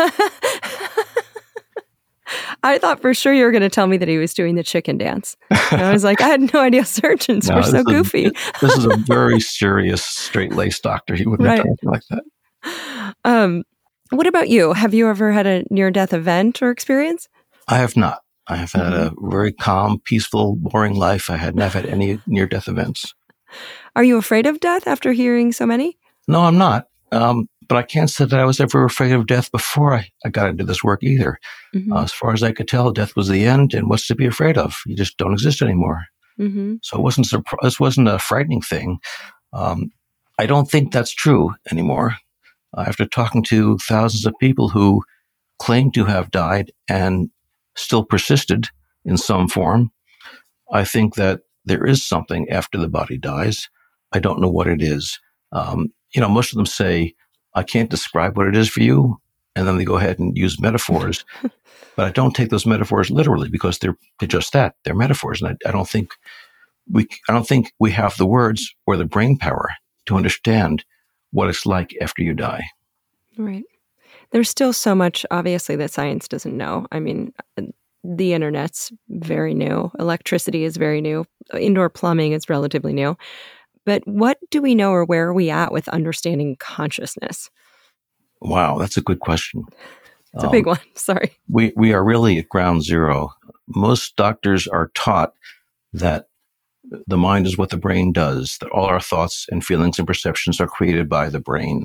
I thought for sure you were going to tell me that he was doing the chicken dance. And I was like, I had no idea surgeons no, were so goofy. A, this is a very serious, straight-laced doctor. He wouldn't right. have done anything like that. Um, what about you? Have you ever had a near-death event or experience? I have not. I have had mm-hmm. a very calm, peaceful, boring life. I had never had any near-death events. Are you afraid of death after hearing so many? No, I'm not. Um, but I can't say that I was ever afraid of death before I, I got into this work either. Mm-hmm. Uh, as far as I could tell, death was the end, and what's to be afraid of? You just don't exist anymore. Mm-hmm. So it wasn't surpri- this wasn't a frightening thing. Um, I don't think that's true anymore. Uh, after talking to thousands of people who claim to have died and still persisted in some form, I think that there is something after the body dies. I don't know what it is. Um, you know, most of them say, I can't describe what it is for you. And then they go ahead and use metaphors. But I don't take those metaphors literally because they're, they're just that. They're metaphors. And I, I don't think we, I don't think we have the words or the brain power to understand what it's like after you die. Right. There's still so much, obviously, that science doesn't know. I mean, the internet's very new. Electricity is very new. Indoor plumbing is relatively new. But what do we know, or where are we at with understanding consciousness? Wow, that's a good question. It's a um, big one. Sorry. We we are really at ground zero. Most doctors are taught that the mind is what the brain does, that all our thoughts and feelings and perceptions are created by the brain.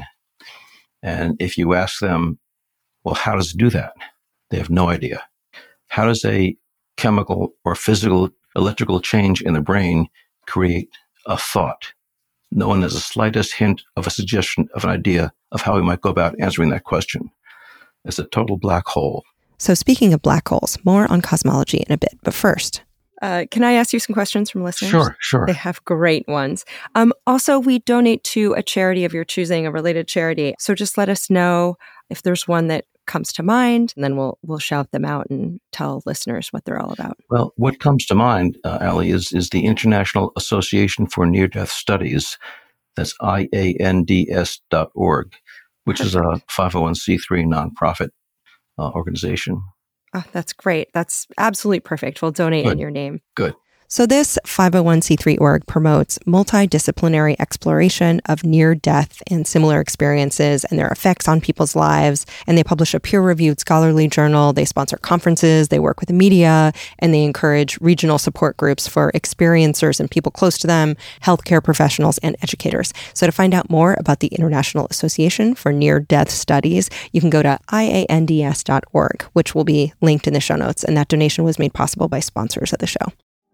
And if you ask them, well, how does it do that? They have no idea. How does a chemical or physical electrical change in the brain create a thought? No one has the slightest hint of a suggestion of an idea of how we might go about answering that question. It's a total black hole. So speaking of black holes, more on cosmology in a bit. But first, uh, can I ask you some questions from listeners? Sure, sure. They have great ones. Um, also, we donate to a charity of your choosing, a related charity. So just let us know if there's one that comes to mind, and then we'll we'll shout them out and tell listeners what they're all about. Well, what comes to mind, uh, Ali, is, is the International Association for Near-Death Studies. That's I A N D S dot org, which Perfect. Is a five oh one c three nonprofit uh, organization. Oh, that's great. That's absolutely perfect. We'll donate Good. in your name. Good. So this five oh one c three org promotes multidisciplinary exploration of near-death and similar experiences and their effects on people's lives. And they publish a peer-reviewed scholarly journal. They sponsor conferences. They work with the media. And they encourage regional support groups for experiencers and people close to them, healthcare professionals, and educators. So to find out more about the International Association for Near-Death Studies, you can go to I A N D S dot org, which will be linked in the show notes. And that donation was made possible by sponsors of the show.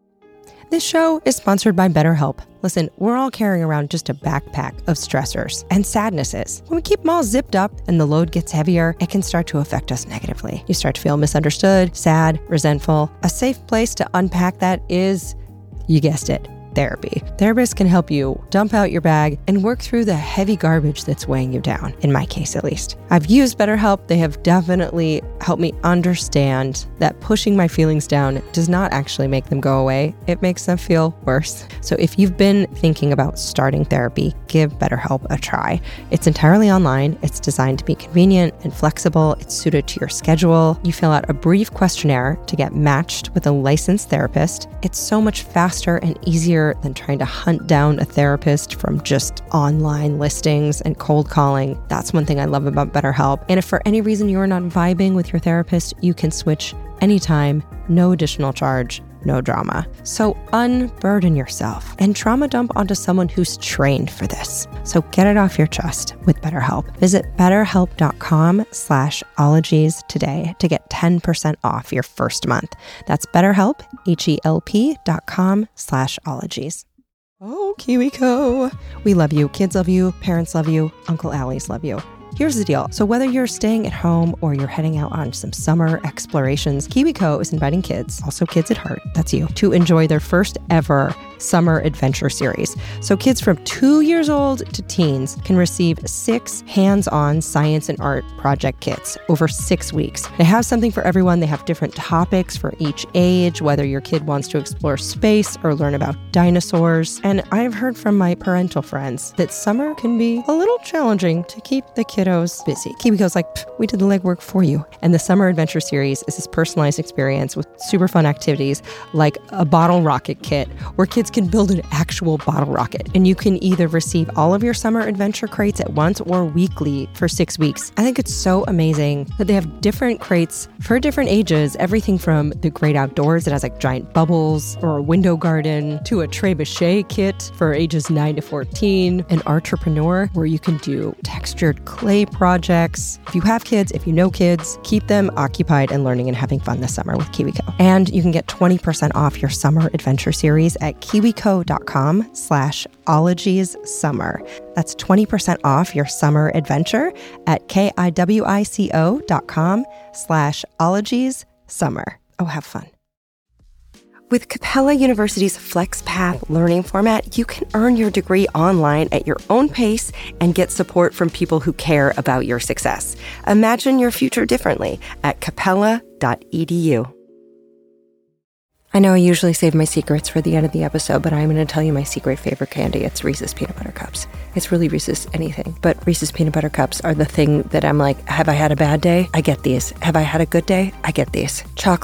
This show is sponsored by BetterHelp. Listen, we're all carrying around just a backpack of stressors and sadnesses. When we keep them all zipped up and the load gets heavier, it can start to affect us negatively. You start to feel misunderstood, sad, resentful. A safe place to unpack that is, you guessed it, therapy. Therapists can help you dump out your bag and work through the heavy garbage that's weighing you down, in my case at least. I've used BetterHelp. They have definitely helped me understand that pushing my feelings down does not actually make them go away. It makes them feel worse. So if you've been thinking about starting therapy, give BetterHelp a try. It's entirely online. It's designed to be convenient and flexible. It's suited to your schedule. You fill out a brief questionnaire to get matched with a licensed therapist. It's so much faster and easier than trying to hunt down a therapist from just online listings and cold calling. That's one thing I love about BetterHelp. And if for any reason you're not vibing with your therapist, you can switch anytime, no additional charge, no drama. So unburden yourself and trauma dump onto someone who's trained for this. So get it off your chest with BetterHelp. Visit betterhelp.com slash ologies today to get ten percent off your first month. That's BetterHelp, H-E-L-P dot com slash ologies. Oh, KiwiCo. We love you. Kids love you. Parents love you. Uncle Allie's love you. Here's the deal. So whether you're staying at home or you're heading out on some summer explorations, KiwiCo is inviting kids, also kids at heart, that's you, to enjoy their first ever summer adventure series. So kids from two years old to teens can receive six hands-on science and art project kits over six weeks. They have something for everyone. They have different topics for each age, whether your kid wants to explore space or learn about dinosaurs. And I've heard from my parental friends that summer can be a little challenging to keep the kiddos busy. KiwiCo's like, we did the legwork for you. And the Summer Adventure Series is this personalized experience with super fun activities like a bottle rocket kit where kids can build an actual bottle rocket. And you can either receive all of your summer adventure crates at once or weekly for six weeks. I think it's so amazing that they have different crates for different ages, everything from the great outdoors that has like giant bubbles or a window garden to a trebuchet kit for ages nine to fourteen, an entrepreneur where you can do textured clay projects. If you have kids, if you know kids, keep them occupied and learning and having fun this summer with KiwiCo. And you can get twenty percent off your summer adventure series at kiwico.com slash ologies summer. That's twenty percent off your summer adventure at K-I-W-I-C-O dot com slash ologies summer. Oh, have fun. With Capella University's FlexPath learning format, you can earn your degree online at your own pace and get support from people who care about your success. Imagine your future differently at capella dot e d u. I know I usually save my secrets for the end of the episode, but I'm going to tell you my secret favorite candy. It's Reese's Peanut Butter Cups. It's really Reese's anything, but Reese's Peanut Butter Cups are the thing that I'm like, have I had a bad day? I get these. Have I had a good day? I get these. Chocolate,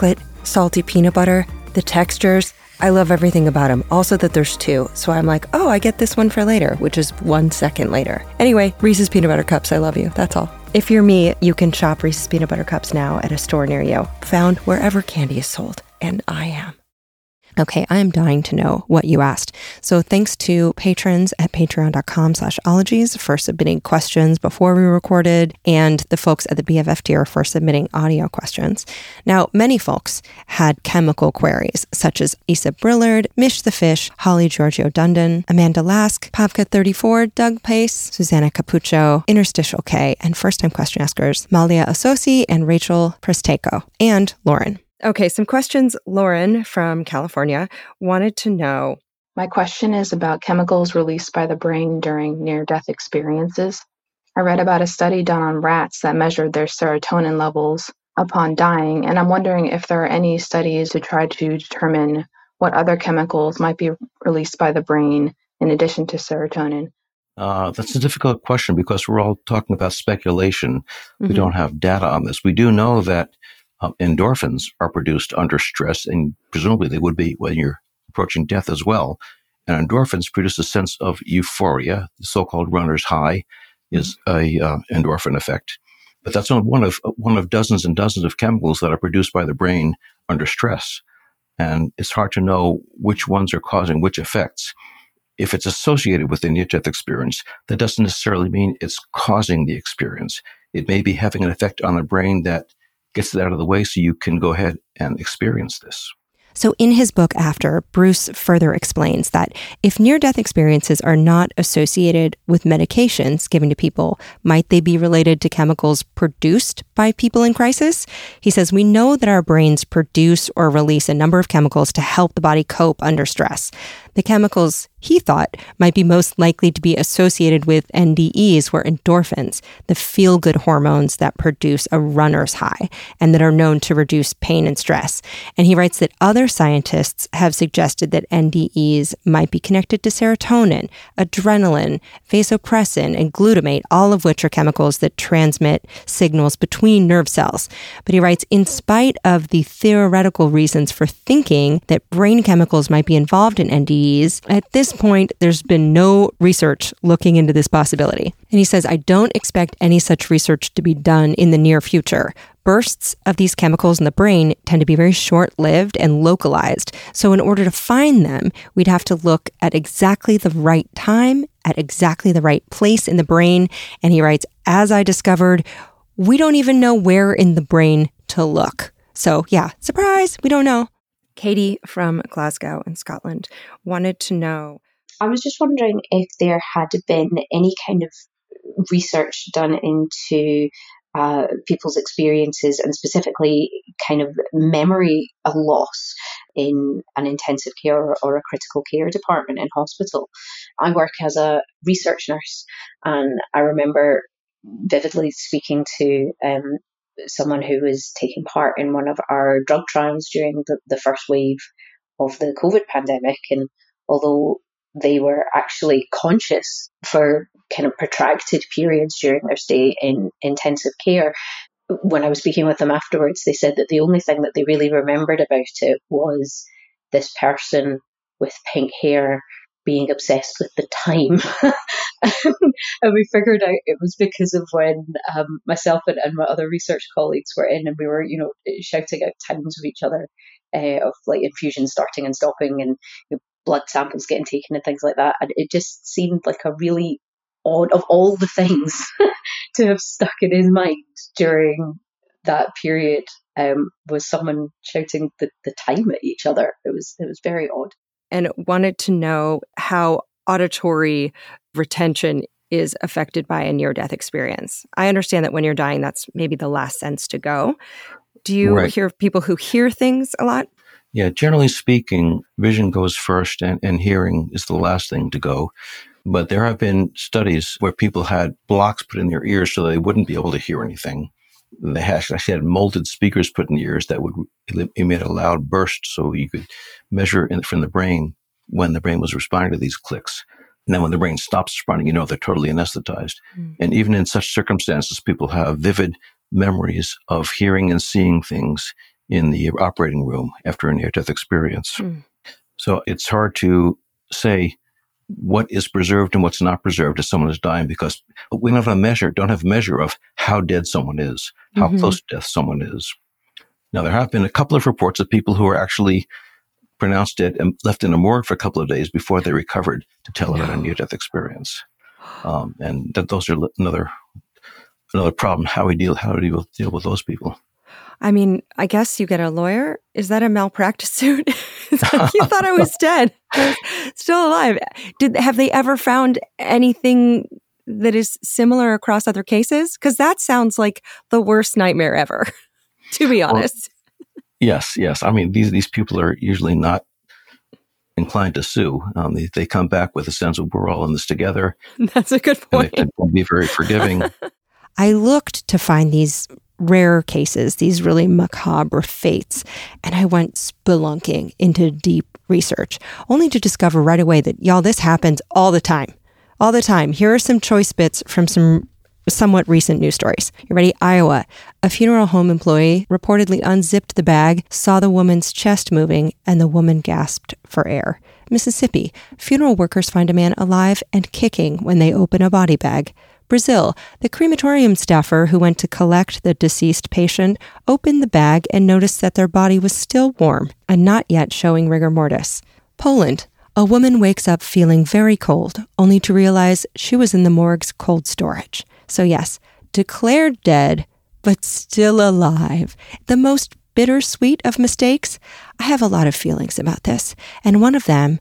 salty peanut butter, the textures. I love everything about them. Also that there's two. So I'm like, oh, I get this one for later, which is one second later. Anyway, Reese's Peanut Butter Cups, I love you. That's all. If you're me, you can shop Reese's Peanut Butter Cups now at a store near you, found wherever candy is sold. And I am. Okay, I am dying to know what you asked. So thanks to patrons at patreon.com slash ologies for submitting questions before we recorded, and the folks at the B F F tier for submitting audio questions. Now, many folks had chemical queries, such as Isa Brillard, Mish the Fish, Holly Giorgio Dundon, Amanda Lask, Pavka thirty-four, Doug Pace, Susanna Capuccio, Interstitial K, and first-time question askers Malia Asosi and Rachel Presteco, and Lauren. Okay, some questions. Lauren from California wanted to know. My question is about chemicals released by the brain during near-death experiences. I read about a study done on rats that measured their serotonin levels upon dying, and I'm wondering if there are any studies to try to determine what other chemicals might be released by the brain in addition to serotonin. Uh, that's a difficult question because we're all talking about speculation. Mm-hmm. We don't have data on this. We do know that Um, endorphins are produced under stress, and presumably they would be when you're approaching death as well. And endorphins produce a sense of euphoria. The so-called runner's high is a uh, endorphin effect. But that's only one of one of dozens and dozens of chemicals that are produced by the brain under stress. And it's hard to know which ones are causing which effects. If it's associated with the near-death experience, that doesn't necessarily mean it's causing the experience. It may be having an effect on the brain that gets it out of the way so you can go ahead and experience this. So in his book After, Bruce further explains that if near-death experiences are not associated with medications given to people, might they be related to chemicals produced by people in crisis? He says, we know that our brains produce or release a number of chemicals to help the body cope under stress. The chemicals he thought might be most likely to be associated with N D Es were endorphins, the feel-good hormones that produce a runner's high and that are known to reduce pain and stress. And he writes that other scientists have suggested that N D Es might be connected to serotonin, adrenaline, vasopressin, and glutamate, all of which are chemicals that transmit signals between nerve cells. But he writes, in spite of the theoretical reasons for thinking that brain chemicals might be involved in N D Es, at this point, there's been no research looking into this possibility. And he says, I don't expect any such research to be done in the near future. Bursts of these chemicals in the brain tend to be very short-lived and localized. So in order to find them, we'd have to look at exactly the right time, at exactly the right place in the brain. And he writes, as I discovered, we don't even know where in the brain to look. So yeah, surprise, we don't know. Katie from Glasgow in Scotland wanted to know. I was just wondering if there had been any kind of research done into uh, people's experiences and specifically kind of memory loss in an intensive care or, or a critical care department in hospital. I work as a research nurse, and I remember vividly speaking to um, someone who was taking part in one of our drug trials during the, the first wave of the COVID pandemic. And although they were actually conscious for kind of protracted periods during their stay in intensive care, when I was speaking with them afterwards, they said that the only thing that they really remembered about it was this person with pink hair being obsessed with the time. And we figured out it was because of when um, myself and, and my other research colleagues were in, and we were, you know, shouting out times of each other, uh, of like infusions starting and stopping, and you know, blood samples getting taken and things like that. And it just seemed like a really odd, of all the things to have stuck in his mind during that period, um, was someone shouting the, the time at each other. It was it was very odd. And wanted to know how auditory retention is affected by a near-death experience. I understand that when you're dying, that's maybe the last sense to go. Do you right. hear people who hear things a lot? Yeah, generally speaking, vision goes first and, and hearing is the last thing to go. But there have been studies where people had blocks put in their ears so they wouldn't be able to hear anything. They actually had molded speakers put in the ears that would emit a loud burst so you could measure in, from the brain when the brain was responding to these clicks. And then when the brain stops responding, you know they're totally anesthetized. Mm. And even in such circumstances, people have vivid memories of hearing and seeing things in the operating room after a near-death experience. Mm. So it's hard to say what is preserved and what's not preserved as someone is dying, because we don't have a measure, don't have a measure of how dead someone is, how Mhm. close to death someone is. Now, there have been a couple of reports of people who are actually pronounced dead and left in a morgue for a couple of days before they recovered to tell about a near-death experience. Um, and that those are another another problem, how we deal, how to deal, deal with those people. I mean, I guess you get a lawyer. Is that a malpractice suit? It's like, you thought I was dead. I was still alive. Did have they ever found anything that is similar across other cases? Because that sounds like the worst nightmare ever, to be honest. Well, yes, yes. I mean, these these people are usually not inclined to sue. Um, they, they come back with a sense of we're all in this together. That's a good point. And they can be very forgiving. I looked to find these rare cases, these really macabre fates, and I went spelunking into deep research, only to discover right away that, y'all, this happens all the time. All the time. Here are some choice bits from some somewhat recent news stories. You ready? Iowa. A funeral home employee reportedly unzipped the bag, saw the woman's chest moving, and the woman gasped for air. Mississippi. Funeral workers find a man alive and kicking when they open a body bag. Brazil, the crematorium staffer who went to collect the deceased patient opened the bag and noticed that their body was still warm and not yet showing rigor mortis. Poland, a woman wakes up feeling very cold, only to realize she was in the morgue's cold storage. So yes, declared dead, but still alive. The most bittersweet of mistakes? I have a lot of feelings about this, and one of them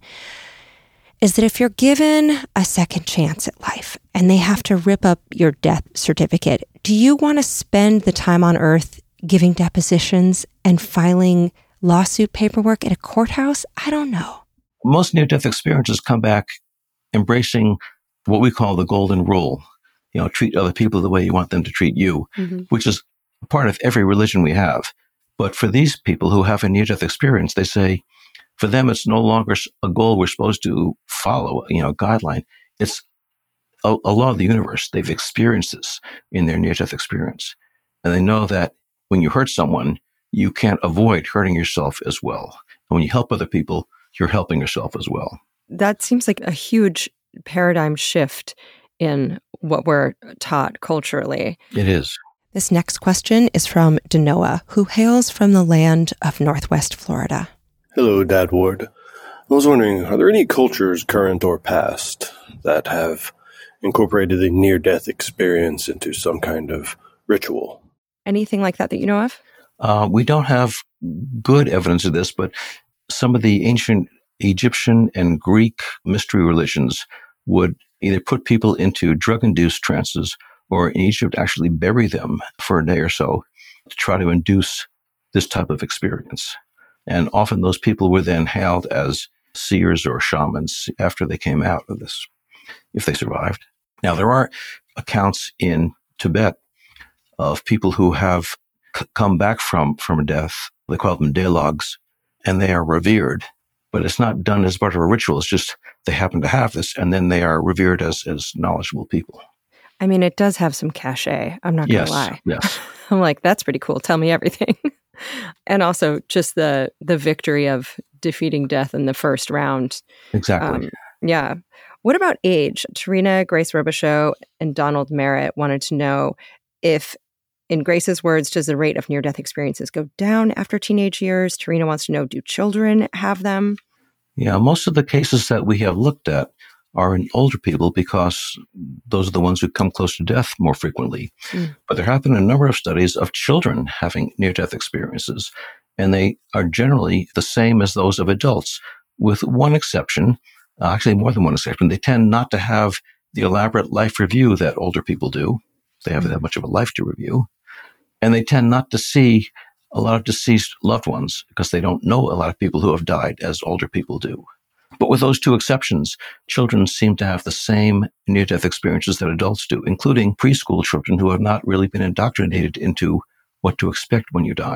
is that if you're given a second chance at life and they have to rip up your death certificate, do you want to spend the time on Earth giving depositions and filing lawsuit paperwork at a courthouse? I don't know. Most near-death experiences come back embracing what we call the golden rule. You know, treat other people the way you want them to treat you, mm-hmm. which is a part of every religion we have. But for these people who have a near-death experience, they say, for them, it's no longer a goal we're supposed to follow, you know, a guideline. It's a, a law of the universe. They've experienced this in their near-death experience. And they know that when you hurt someone, you can't avoid hurting yourself as well. And when you help other people, you're helping yourself as well. That seems like a huge paradigm shift in what we're taught culturally. It is. This next question is from Denoa, who hails from the land of Northwest Florida. Hello, Dad Ward. I was wondering, are there any cultures, current or past, that have incorporated the near-death experience into some kind of ritual? Anything like that that you know of? Uh, we don't have good evidence of this, but some of the ancient Egyptian and Greek mystery religions would either put people into drug-induced trances or in Egypt actually bury them for a day or so to try to induce this type of experience. And often those people were then hailed as seers or shamans after they came out of this, if they survived. Now, there are accounts in Tibet of people who have c- come back from, from death. They call them dalogs, and they are revered. But it's not done as part of a ritual. It's just they happen to have this, and then they are revered as, as knowledgeable people. I mean, it does have some cachet. I'm not going to yes, lie. Yes. I'm like, that's pretty cool. Tell me everything. And also just the the victory of defeating death in the first round. Exactly. Um, yeah. What about age? Tarina, Grace Robichaux, and Donald Merritt wanted to know if, in Grace's words, does the rate of near-death experiences go down after teenage years? Tarina wants to know, do children have them? Yeah, most of the cases that we have looked at are in older people because those are the ones who come close to death more frequently. Mm. But there have been a number of studies of children having near-death experiences, and they are generally the same as those of adults, with one exception, uh, actually more than one exception. They tend not to have the elaborate life review that older people do. They haven't that much of a life to review. And they tend not to see a lot of deceased loved ones because they don't know a lot of people who have died as older people do. But with those two exceptions, children seem to have the same near-death experiences that adults do, including preschool children who have not really been indoctrinated into what to expect when you die.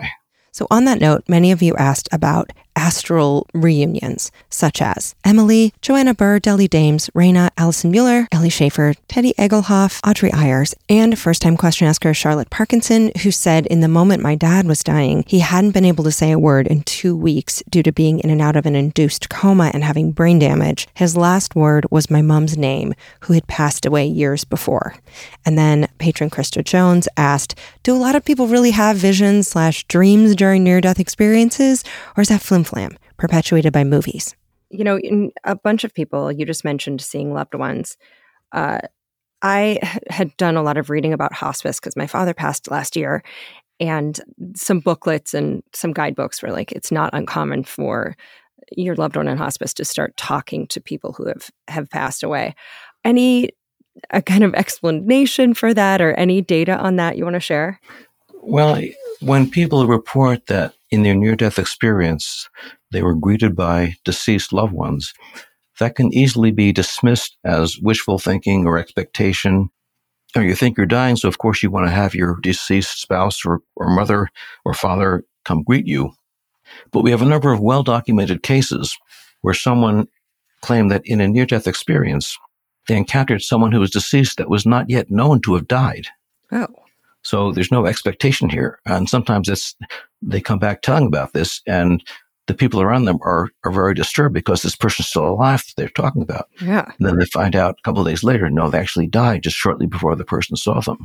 So on that note, many of you asked about astral reunions, such as Emily, Joanna Burr, Deli Dames, Raina, Allison Mueller, Ellie Schaefer, Teddy Egelhoff, Audrey Ayers, and first-time question asker Charlotte Parkinson, who said in the moment my dad was dying, he hadn't been able to say a word in two weeks due to being in and out of an induced coma and having brain damage. His last word was my mom's name, who had passed away years before. And then patron Krista Jones asked, do a lot of people really have visions slash dreams during near-death experiences, or is that flim-flam perpetuated by movies? You know, in a bunch of people, you just mentioned seeing loved ones. Uh, I had done a lot of reading about hospice because my father passed last year, and some booklets and some guidebooks were like, it's not uncommon for your loved one in hospice to start talking to people who have, have passed away. Any a kind of explanation for that or any data on that you want to share? Well, when people report that in their near-death experience, they were greeted by deceased loved ones, that can easily be dismissed as wishful thinking or expectation. Or you think you're dying, so of course you want to have your deceased spouse or, or mother or father come greet you. But we have a number of well-documented cases where someone claimed that in a near-death experience, they encountered someone who was deceased that was not yet known to have died. Oh. So there's no expectation here. And sometimes it's they come back telling about this, and the people around them are, are very disturbed because this person's still alive that they're talking about. Yeah. And then they find out a couple of days later, no, they actually died just shortly before the person saw them.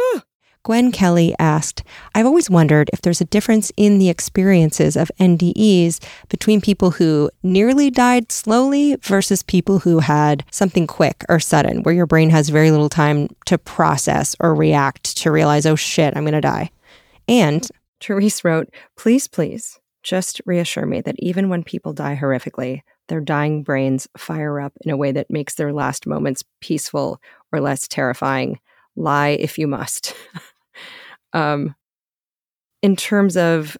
Gwen Kelly asked, I've always wondered if there's a difference in the experiences of N D Es between people who nearly died slowly versus people who had something quick or sudden, where your brain has very little time to process or react to realize, oh shit, I'm going to die. And Therese wrote, please, please, just reassure me that even when people die horrifically, their dying brains fire up in a way that makes their last moments peaceful or less terrifying. Lie if you must. um, in terms of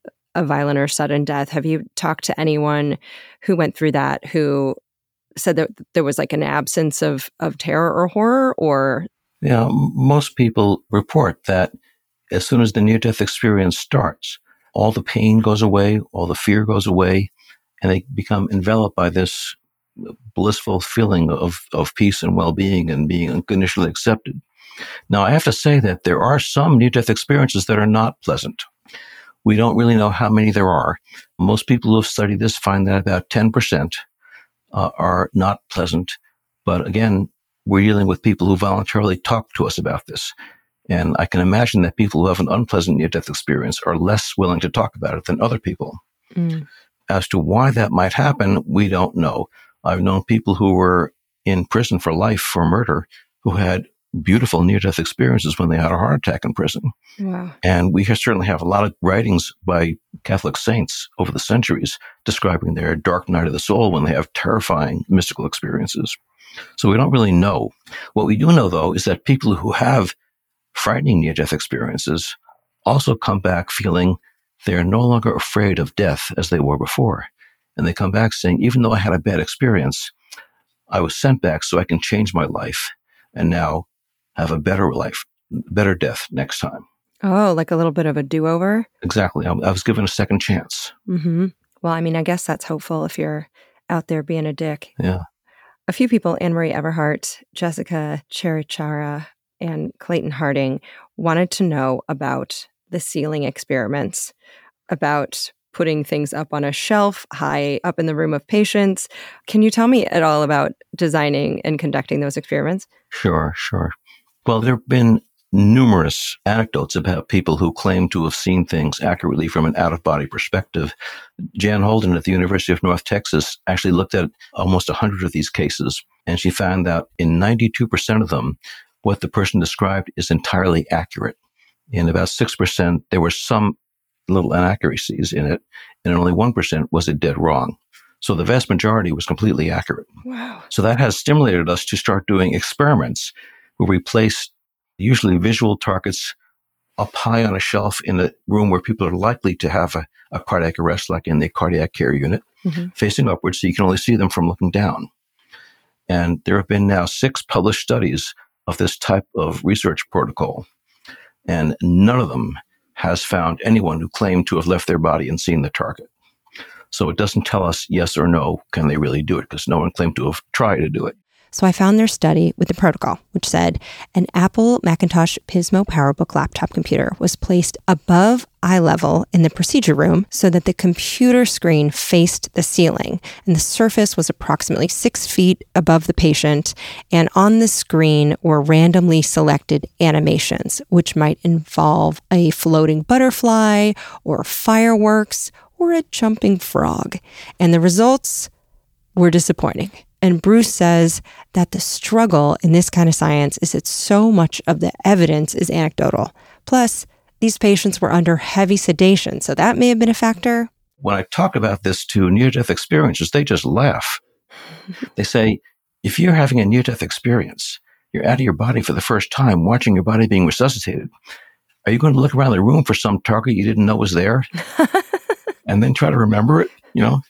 a violent or sudden death, have you talked to anyone who went through that, who said that there was like an absence of, of terror or horror? Or yeah, most people report that as soon as the near-death experience starts, all the pain goes away, all the fear goes away, and they become enveloped by this blissful feeling of, of peace and well-being and being unconditionally accepted. Now, I have to say that there are some near-death experiences that are not pleasant. We don't really know how many there are. Most people who have studied this find that about ten percent uh, are not pleasant. But again, we're dealing with people who voluntarily talk to us about this. And I can imagine that people who have an unpleasant near-death experience are less willing to talk about it than other people. Mm. As to why that might happen, we don't know. I've known people who were in prison for life for murder who had beautiful near-death experiences when they had a heart attack in prison. Wow. And we certainly have a lot of writings by Catholic saints over the centuries describing their dark night of the soul when they have terrifying mystical experiences. So we don't really know. What we do know, though, is that people who have frightening near-death experiences also come back feeling they're no longer afraid of death as they were before. And they come back saying, even though I had a bad experience, I was sent back so I can change my life and now have a better life, better death next time. Oh, like a little bit of a do-over? Exactly. I, I was given a second chance. Mm-hmm. Well, I mean, I guess that's hopeful if you're out there being a dick. Yeah. A few people, Anne-Marie Everhart, Jessica Cherichara, and Clayton Harding, wanted to know about the ceiling experiments, about putting things up on a shelf high up in the room of patients. Can you tell me at all about designing and conducting those experiments? Sure, sure. Well, there have been numerous anecdotes about people who claim to have seen things accurately from an out-of-body perspective. Jan Holden at the University of North Texas actually looked at almost one hundred of these cases, and she found that in ninety-two percent of them, what the person described is entirely accurate. In about six percent, there were some little inaccuracies in it, and only one percent was it dead wrong. So the vast majority was completely accurate. Wow. So that has stimulated us to start doing experiments where we place usually visual targets up high on a shelf in a room where people are likely to have a, a cardiac arrest, like in the cardiac care unit, mm-hmm. facing upwards, so you can only see them from looking down. And there have been now six published studies of this type of research protocol, and none of them has found anyone who claimed to have left their body and seen the target. So it doesn't tell us yes or no, can they really do it, because no one claimed to have tried to do it. So I found their study with the protocol, which said an Apple Macintosh Pismo PowerBook laptop computer was placed above eye level in the procedure room so that the computer screen faced the ceiling, and the surface was approximately six feet above the patient, and on the screen were randomly selected animations, which might involve a floating butterfly or fireworks or a jumping frog. And the results were disappointing. And Bruce says that the struggle in this kind of science is that so much of the evidence is anecdotal. Plus, these patients were under heavy sedation, so that may have been a factor. When I talk about this to near-death experiences, they just laugh. They say, if you're having a near-death experience, you're out of your body for the first time, watching your body being resuscitated, are you going to look around the room for some target you didn't know was there? And then try to remember it, you know?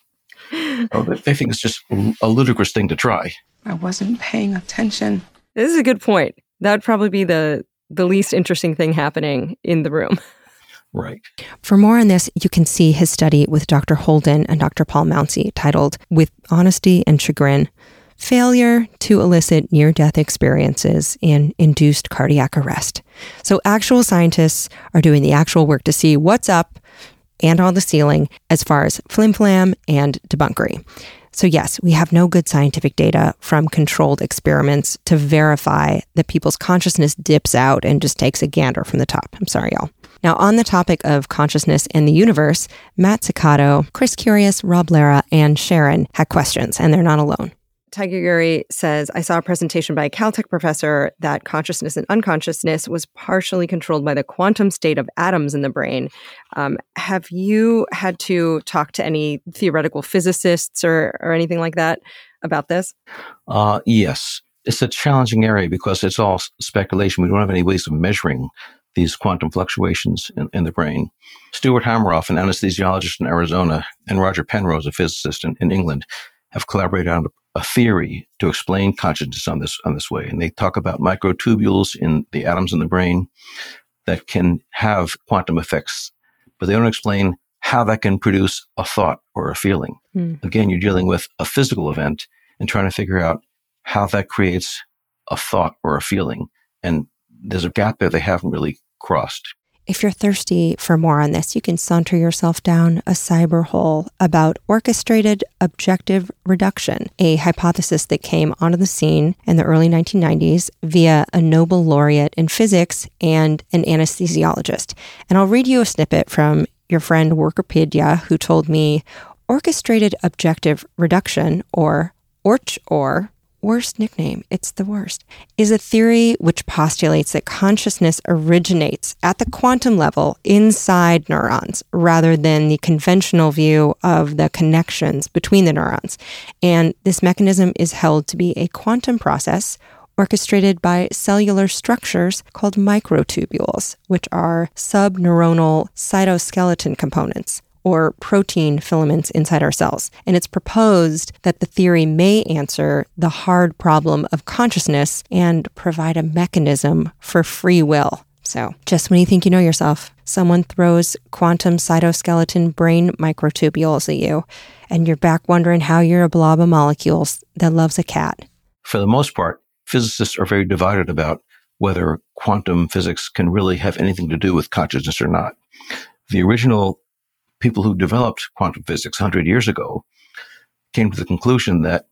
Oh, they think it's just a ludicrous thing to try. I wasn't paying attention. This is a good point. That would probably be the, the least interesting thing happening in the room. Right. For more on this, you can see his study with Doctor Holden and Doctor Paul Mounsey titled With Honesty and Chagrin, Failure to Elicit Near-Death Experiences in Induced Cardiac Arrest. So actual scientists are doing the actual work to see what's up and on the ceiling as far as flim-flam and debunkery. So yes, we have no good scientific data from controlled experiments to verify that people's consciousness dips out and just takes a gander from the top. I'm sorry, y'all. Now, on the topic of consciousness and the universe, Matt Ciccato, Chris Curious, Rob Lara, and Sharon had questions, and they're not alone. Tiger Yuri says, I saw a presentation by a Caltech professor that consciousness and unconsciousness was partially controlled by the quantum state of atoms in the brain. Um, have you had to talk to any theoretical physicists or, or anything like that about this? Uh, yes. It's a challenging area because it's all speculation. We don't have any ways of measuring these quantum fluctuations in, in the brain. Stuart Hameroff, an anesthesiologist in Arizona, and Roger Penrose, a physicist in, in England, have collaborated on a theory to explain consciousness on this on this way. And they talk about microtubules in the atoms in the brain that can have quantum effects, but they don't explain how that can produce a thought or a feeling. Mm. Again, you're dealing with a physical event and trying to figure out how that creates a thought or a feeling. And there's a gap there they haven't really crossed. If you're thirsty for more on this, you can saunter yourself down a cyber hole about orchestrated objective reduction, a hypothesis that came onto the scene in the early nineteen nineties via a Nobel laureate in physics and an anesthesiologist. And I'll read you a snippet from your friend Workopedia, who told me orchestrated objective reduction, or O R C H, or worst nickname, it's the worst, is a theory which postulates that consciousness originates at the quantum level inside neurons rather than the conventional view of the connections between the neurons. And this mechanism is held to be a quantum process orchestrated by cellular structures called microtubules, which are subneuronal cytoskeleton components, or protein filaments inside our cells. And it's proposed that the theory may answer the hard problem of consciousness and provide a mechanism for free will. So just when you think you know yourself, someone throws quantum cytoskeleton brain microtubules at you, and you're back wondering how you're a blob of molecules that loves a cat. For the most part, physicists are very divided about whether quantum physics can really have anything to do with consciousness or not. The original people who developed quantum physics one hundred years ago came to the conclusion that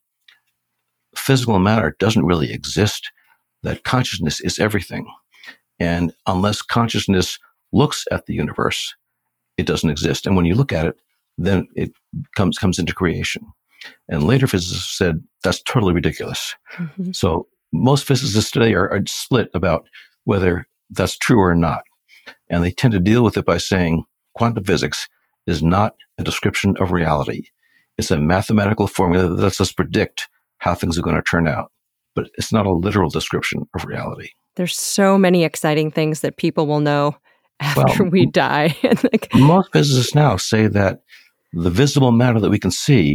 physical matter doesn't really exist, that consciousness is everything. And unless consciousness looks at the universe, it doesn't exist. And when you look at it, then it comes comes into creation. And later physicists said, that's totally ridiculous. Mm-hmm. So most physicists today are, are split about whether that's true or not. And they tend to deal with it by saying quantum physics is not a description of reality. It's a mathematical formula that lets us predict how things are going to turn out. But it's not a literal description of reality. There's so many exciting things that people will know after well, we die. Most physicists now say that the visible matter that we can see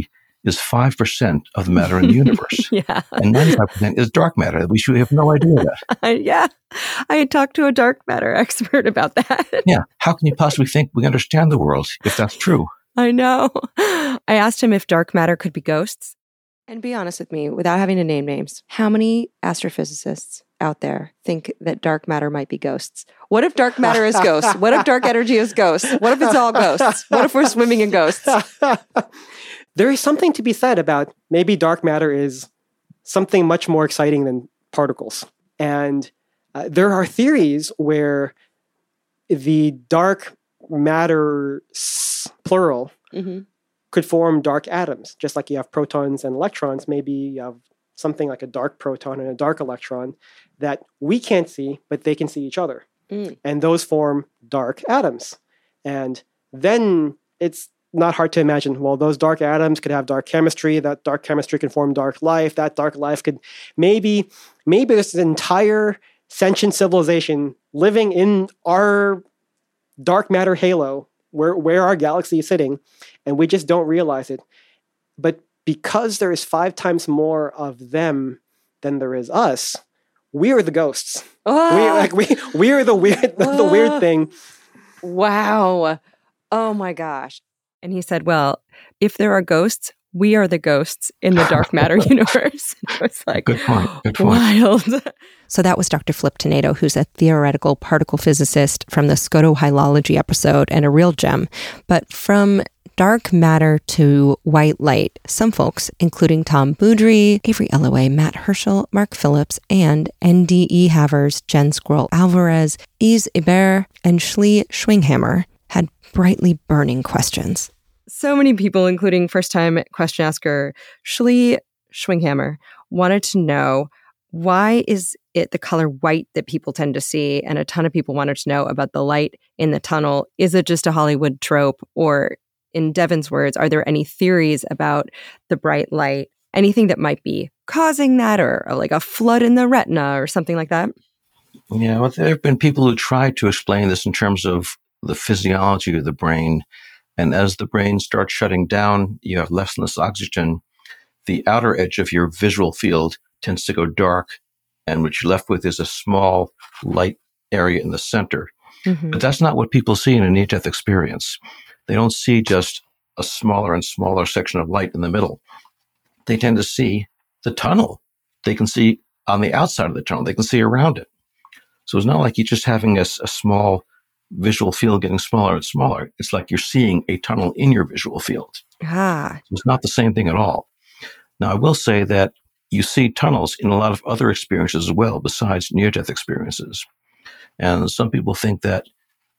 is five percent of the matter in the universe. Yeah. And ninety-five percent is dark matter. We should have no idea that. Uh, yeah. I had talked to a dark matter expert about that. Yeah. How can you possibly think we understand the world if that's true? I know. I asked him if dark matter could be ghosts. And be honest with me, without having to name names, how many astrophysicists out there think that dark matter might be ghosts? What if dark matter is ghosts? What if dark energy is ghosts? What if it's all ghosts? What if we're swimming in ghosts? There is something to be said about maybe dark matter is something much more exciting than particles. And uh, there are theories where the dark matter, plural, mm-hmm. could form dark atoms. Just like you have protons and electrons, maybe you have something like a dark proton and a dark electron that we can't see, but they can see each other. Mm. And those form dark atoms. And then it's not hard to imagine, well, those dark atoms could have dark chemistry. That dark chemistry can form dark life. That dark life could maybe, maybe this entire sentient civilization living in our dark matter halo, where, where our galaxy is sitting, and we just don't realize it. But because there is five times more of them than there is us, we are the ghosts. Oh. We like we we are the weird oh. the weird thing. Wow. Oh my gosh. And he said, well, if there are ghosts, we are the ghosts in the dark matter universe. It was like, good point. Good point. Wild. So that was Doctor Flip Tonato, who's a theoretical particle physicist from the scotohylology episode and a real gem. But from dark matter to white light, some folks, including Tom Boudry, Avery Ellaway, Matt Herschel, Mark Phillips, and N D E Havers, Jen Squirrel Alvarez, Yves Hebert, and Shlee Schwinghammer, had brightly burning questions. So many people, including first-time question asker Shlee Schwinghammer, wanted to know, why is it the color white that people tend to see? And a ton of people wanted to know about the light in the tunnel. Is it just a Hollywood trope? Or in Devin's words, are there any theories about the bright light? Anything that might be causing that, or, or like a flood in the retina or something like that? Yeah, well, there have been people who tried to explain this in terms of the physiology of the brain. And as the brain starts shutting down, you have less and less oxygen. The outer edge of your visual field tends to go dark, and what you're left with is a small light area in the center. Mm-hmm. But that's not what people see in a near-death experience. They don't see just a smaller and smaller section of light in the middle. They tend to see the tunnel. They can see on the outside of the tunnel. They can see around it. So it's not like you're just having a, a small visual field getting smaller and smaller. It's like you're seeing a tunnel in your visual field. Ah. It's not the same thing at all. Now, I will say that you see tunnels in a lot of other experiences as well, besides near-death experiences. And some people think that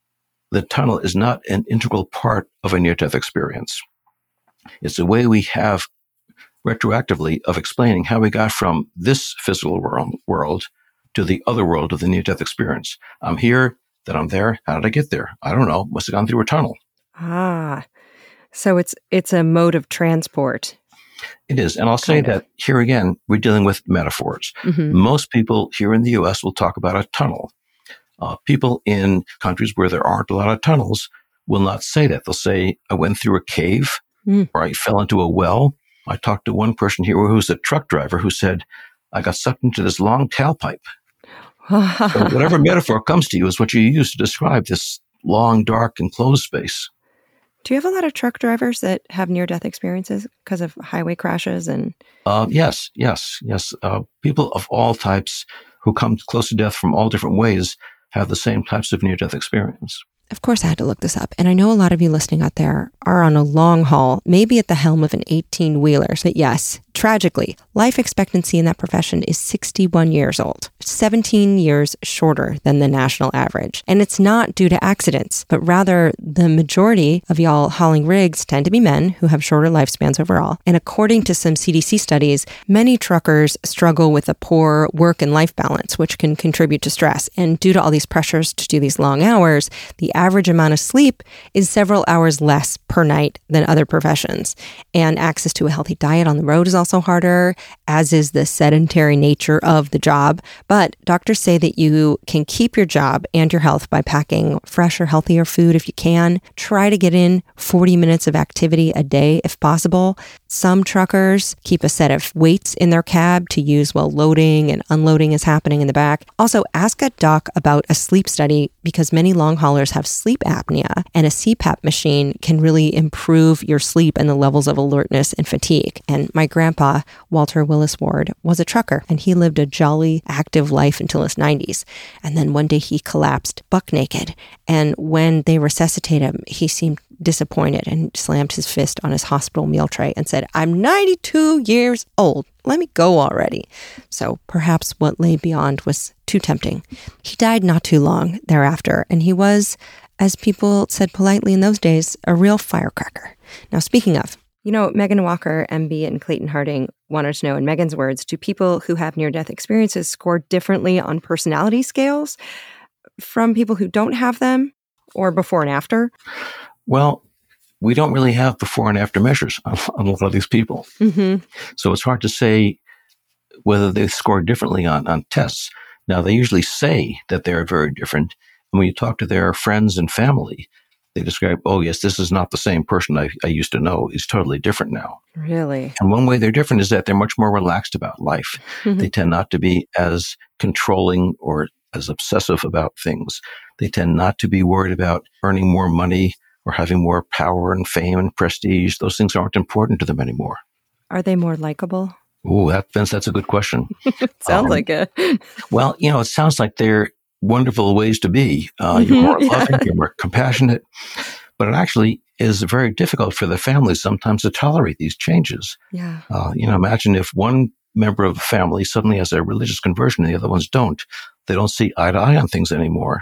the tunnel is not an integral part of a near-death experience. It's a way we have retroactively of explaining how we got from this physical world, world to the other world of the near-death experience. I'm here, then I'm there. How did I get there? I don't know. Must have gone through a tunnel. Ah, so it's it's a mode of transport. It is. And I'll say that here again, we're dealing with metaphors. Mm-hmm. Most people here in the U S will talk about a tunnel. Uh, people in countries where there aren't a lot of tunnels will not say that. They'll say, I went through a cave, mm. or I fell into a well. I talked to one person here who's a truck driver who said, I got sucked into this long tailpipe. So whatever metaphor comes to you is what you use to describe this long, dark, enclosed space. Do you have a lot of truck drivers that have near-death experiences because of highway crashes? And uh, yes, yes, yes. Uh, people of all types who come close to death from all different ways have the same types of near-death experience. Of course, I had to look this up. And I know a lot of you listening out there are on a long haul, maybe at the helm of an eighteen-wheeler. But yes, tragically, life expectancy in that profession is sixty-one years old, seventeen years shorter than the national average. And it's not due to accidents, but rather the majority of y'all hauling rigs tend to be men who have shorter lifespans overall. And according to some C D C studies, many truckers struggle with a poor work and life balance, which can contribute to stress. And due to all these pressures to do these long hours, the average amount of sleep is several hours less per night than other professions. And access to a healthy diet on the road is also also harder, as is the sedentary nature of the job. But doctors say that you can keep your job and your health by packing fresher, healthier food if you can. Try to get in forty minutes of activity a day if possible. Some truckers keep a set of weights in their cab to use while loading and unloading is happening in the back. Also, ask a doc about a sleep study because many long haulers have sleep apnea, and a C PAP machine can really improve your sleep and the levels of alertness and fatigue. And my grandpa, Walter Willis Ward, was a trucker, and he lived a jolly, active life until his nineties. And then one day he collapsed buck naked. And when they resuscitated him, he seemed disappointed and slammed his fist on his hospital meal tray and said, "I'm ninety-two years old. Let me go already." So perhaps what lay beyond was too tempting. He died not too long thereafter, and he was, as people said politely in those days, a real firecracker. Now, speaking of, you know, Megan Walker, M B, and Clayton Harding wanted to know, in Megan's words, do people who have near-death experiences score differently on personality scales from people who don't have them, or before and after? Well, we don't really have before and after measures on, on a lot of these people. Mm-hmm. So it's hard to say whether they score differently on, on tests. Now, they usually say that they're very different. And when you talk to their friends and family, they describe, oh, yes, this is not the same person I, I used to know. He's totally different now. Really? And one way they're different is that they're much more relaxed about life. Mm-hmm. They tend not to be as controlling or as obsessive about things. They tend not to be worried about earning more money or having more power and fame and prestige. Those things aren't important to them anymore. Are they more likable? Oh, that, Vince, that's a good question. Sounds um, like it. Well, you know, it sounds like they're wonderful ways to be. Uh, you're more loving, you're more compassionate. But it actually is very difficult for the families sometimes to tolerate these changes. Yeah. Uh, you know, imagine if one member of the family suddenly has a religious conversion and the other ones don't. They don't see eye to eye on things anymore.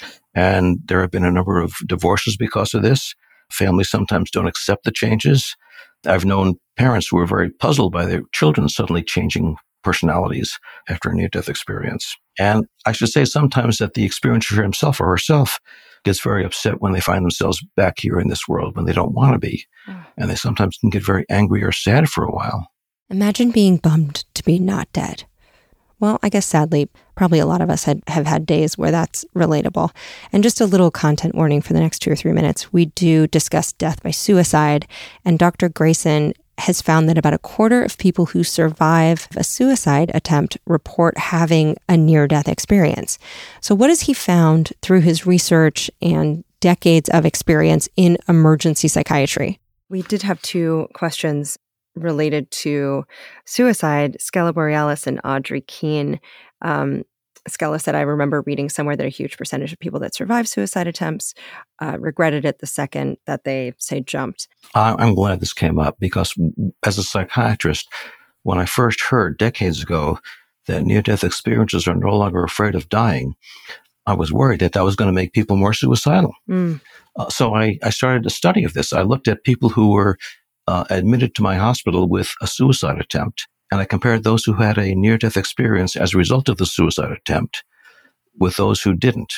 And there have been a number of divorces because of this. Families sometimes don't accept the changes. I've known parents who were very puzzled by their children suddenly changing personalities after a near-death experience. And I should say sometimes that the experiencer himself or herself gets very upset when they find themselves back here in this world when they don't want to be. Oh. And they sometimes can get very angry or sad for a while. Imagine being bummed to be not dead. Well, I guess sadly, probably a lot of us had, have had days where that's relatable. And just a little content warning for the next two or three minutes. We do discuss death by suicide, and Doctor Grayson has found that about a quarter of people who survive a suicide attempt report having a near-death experience. So what has he found through his research and decades of experience in emergency psychiatry? We did have two questions related to suicide, Skella Borealis and Audrey Keene. Um, Skella said, I remember reading somewhere that a huge percentage of people that survive suicide attempts uh, regretted it the second that they, say, jumped. I'm glad this came up because as a psychiatrist, when I first heard decades ago that near-death experiences are no longer afraid of dying, I was worried that that was going to make people more suicidal. Mm. Uh, so I, I started a study of this. I looked at people who were Uh, admitted to my hospital with a suicide attempt. And I compared those who had a near-death experience as a result of the suicide attempt with those who didn't.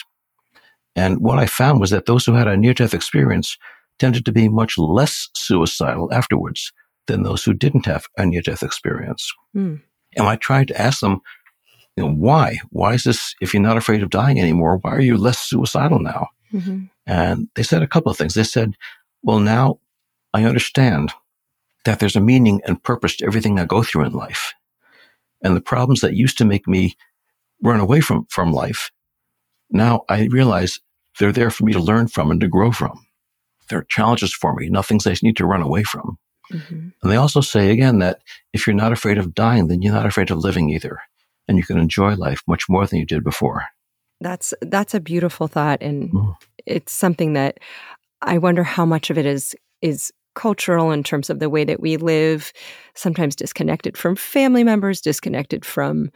And what I found was that those who had a near-death experience tended to be much less suicidal afterwards than those who didn't have a near-death experience. Mm. And I tried to ask them, you know, why? Why is this, if you're not afraid of dying anymore, why are you less suicidal now? Mm-hmm. And they said a couple of things. They said, well, now I understand that there's a meaning and purpose to everything I go through in life. And the problems that used to make me run away from, from life, now I realize they're there for me to learn from and to grow from. They're challenges for me, not things I need to run away from. Mm-hmm. And they also say, again, that if you're not afraid of dying, then you're not afraid of living either. And you can enjoy life much more than you did before. That's, that's a beautiful thought. And mm. it's something that I wonder how much of it is, is cultural in terms of the way that we live, sometimes disconnected from family members, disconnected from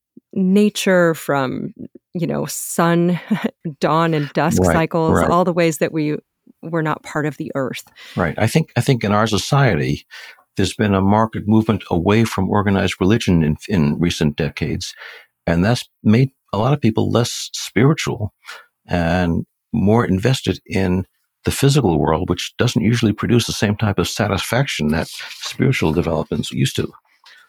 nature, from, you know, sun, dawn and dusk right, cycles, right. all the ways that we we're not part of the earth. Right. I think I think in our society, there's been a marked movement away from organized religion in, in recent decades, and that's made a lot of people less spiritual and more invested in the physical world, which doesn't usually produce the same type of satisfaction that spiritual developments used to.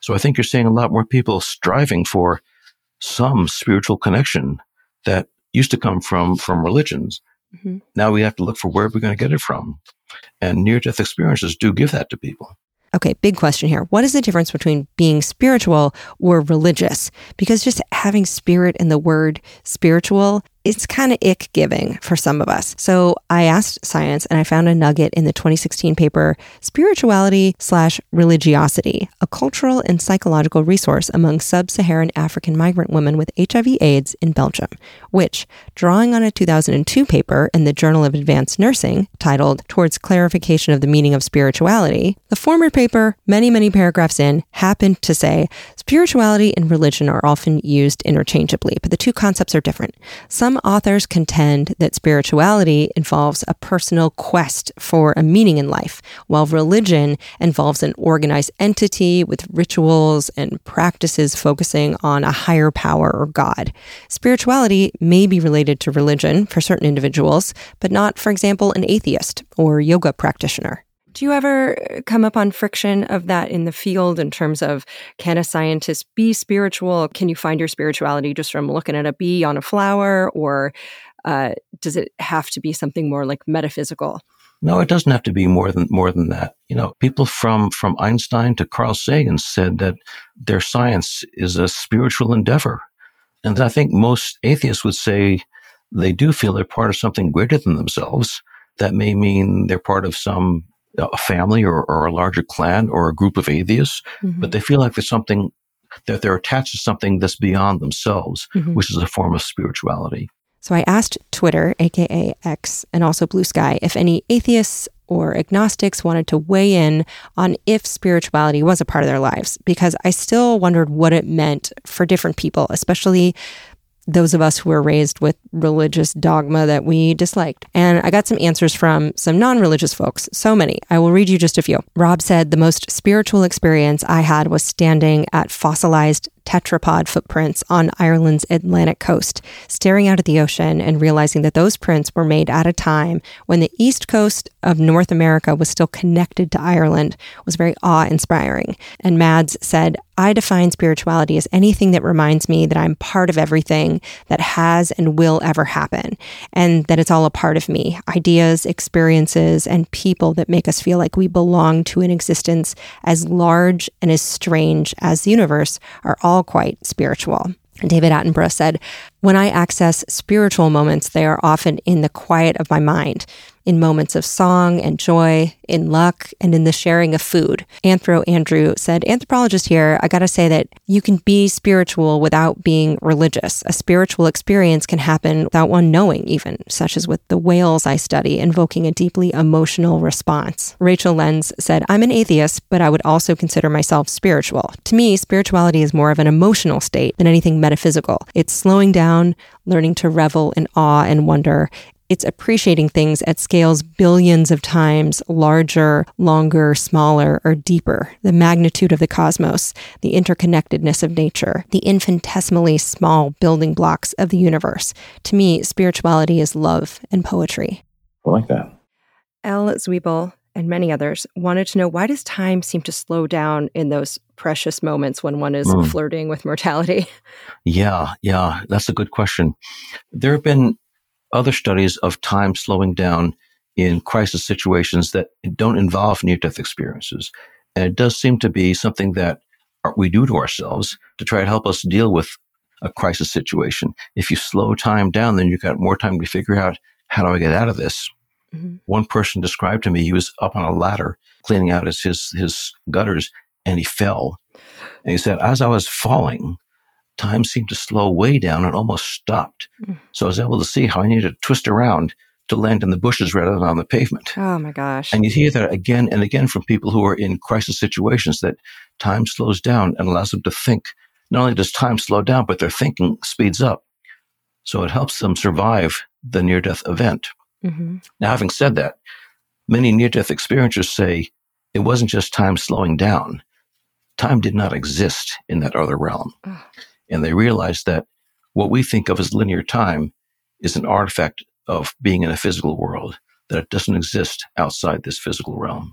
So I think you're seeing a lot more people striving for some spiritual connection that used to come from, from religions. Mm-hmm. Now we have to look for where we're going to get it from. And near-death experiences do give that to people. Okay, big question here. What is the difference between being spiritual or religious? Because just having spirit in the word spiritual, it's kind of ick-giving for some of us. So I asked science, and I found a nugget in the twenty sixteen paper, Spirituality slash Religiosity, a cultural and psychological resource among sub-Saharan African migrant women with H I V AIDS in Belgium, which, drawing on a two thousand two paper in the Journal of Advanced Nursing titled Towards Clarification of the Meaning of Spirituality, the former paper, many, many paragraphs in, happened to say spirituality and religion are often used interchangeably, but the two concepts are different. Some authors contend that spirituality involves a personal quest for a meaning in life, while religion involves an organized entity with rituals and practices focusing on a higher power or God. Spirituality may be related to religion for certain individuals, but not, for example, an atheist or yoga practitioner. Do you ever come upon friction of that in the field in terms of, can a scientist be spiritual? Can you find your spirituality just from looking at a bee on a flower? Or uh, does it have to be something more like metaphysical? No, it doesn't have to be more than more than that. You know, people from, from Einstein to Carl Sagan said that their science is a spiritual endeavor. And I think most atheists would say they do feel they're part of something greater than themselves. That may mean they're part of some a family or, or a larger clan or a group of atheists, mm-hmm. but they feel like there's something, that they're attached to something that's beyond themselves, mm-hmm. which is a form of spirituality. So I asked Twitter, aka X, and also Blue Sky, if any atheists or agnostics wanted to weigh in on if spirituality was a part of their lives, because I still wondered what it meant for different people, especially those of us who were raised with religious dogma that we disliked. And I got some answers from some non-religious folks, so many. I will read you just a few. Rob said, the most spiritual experience I had was standing at fossilized tetrapod footprints on Ireland's Atlantic coast, staring out at the ocean and realizing that those prints were made at a time when the east coast of North America was still connected to Ireland was very awe-inspiring. And Mads said, I define spirituality as anything that reminds me that I'm part of everything that has and will ever happen, and that it's all a part of me. Ideas, experiences, and people that make us feel like we belong to an existence as large and as strange as the universe are all quite spiritual. David Attenborough said, when I access spiritual moments, they are often in the quiet of my mind, in moments of song and joy, in luck, and in the sharing of food. Anthro Andrew said, anthropologist here, I gotta say that you can be spiritual without being religious. A spiritual experience can happen without one knowing even, such as with the whales I study, invoking a deeply emotional response. Rachel Lenz said, I'm an atheist, but I would also consider myself spiritual. To me, spirituality is more of an emotional state than anything metaphysical. It's slowing down, learning to revel in awe and wonder. It's appreciating things at scales billions of times larger, longer, smaller, or deeper. The magnitude of the cosmos, the interconnectedness of nature, the infinitesimally small building blocks of the universe. To me, spirituality is love and poetry. I like that. Elle Zwiebel and many others wanted to know, why does time seem to slow down in those precious moments when one is mm. flirting with mortality? Yeah, yeah, that's a good question. There have been other studies of time slowing down in crisis situations that don't involve near-death experiences. And it does seem to be something that we do to ourselves to try to help us deal with a crisis situation. If you slow time down, then you've got more time to figure out, how do I get out of this? Mm-hmm. One person described to me, he was up on a ladder cleaning out his, his, his gutters, and he fell. And he said, as I was falling, time seemed to slow way down and almost stopped. Mm. So I was able to see how I needed to twist around to land in the bushes rather than on the pavement. Oh my gosh. And you hear that again and again from people who are in crisis situations, that time slows down and allows them to think. Not only does time slow down, but their thinking speeds up. So it helps them survive the near-death event. Mm-hmm. Now, having said that, many near-death experiencers say it wasn't just time slowing down. Time did not exist in that other realm. Oh. And they realized that what we think of as linear time is an artifact of being in a physical world, that it doesn't exist outside this physical realm.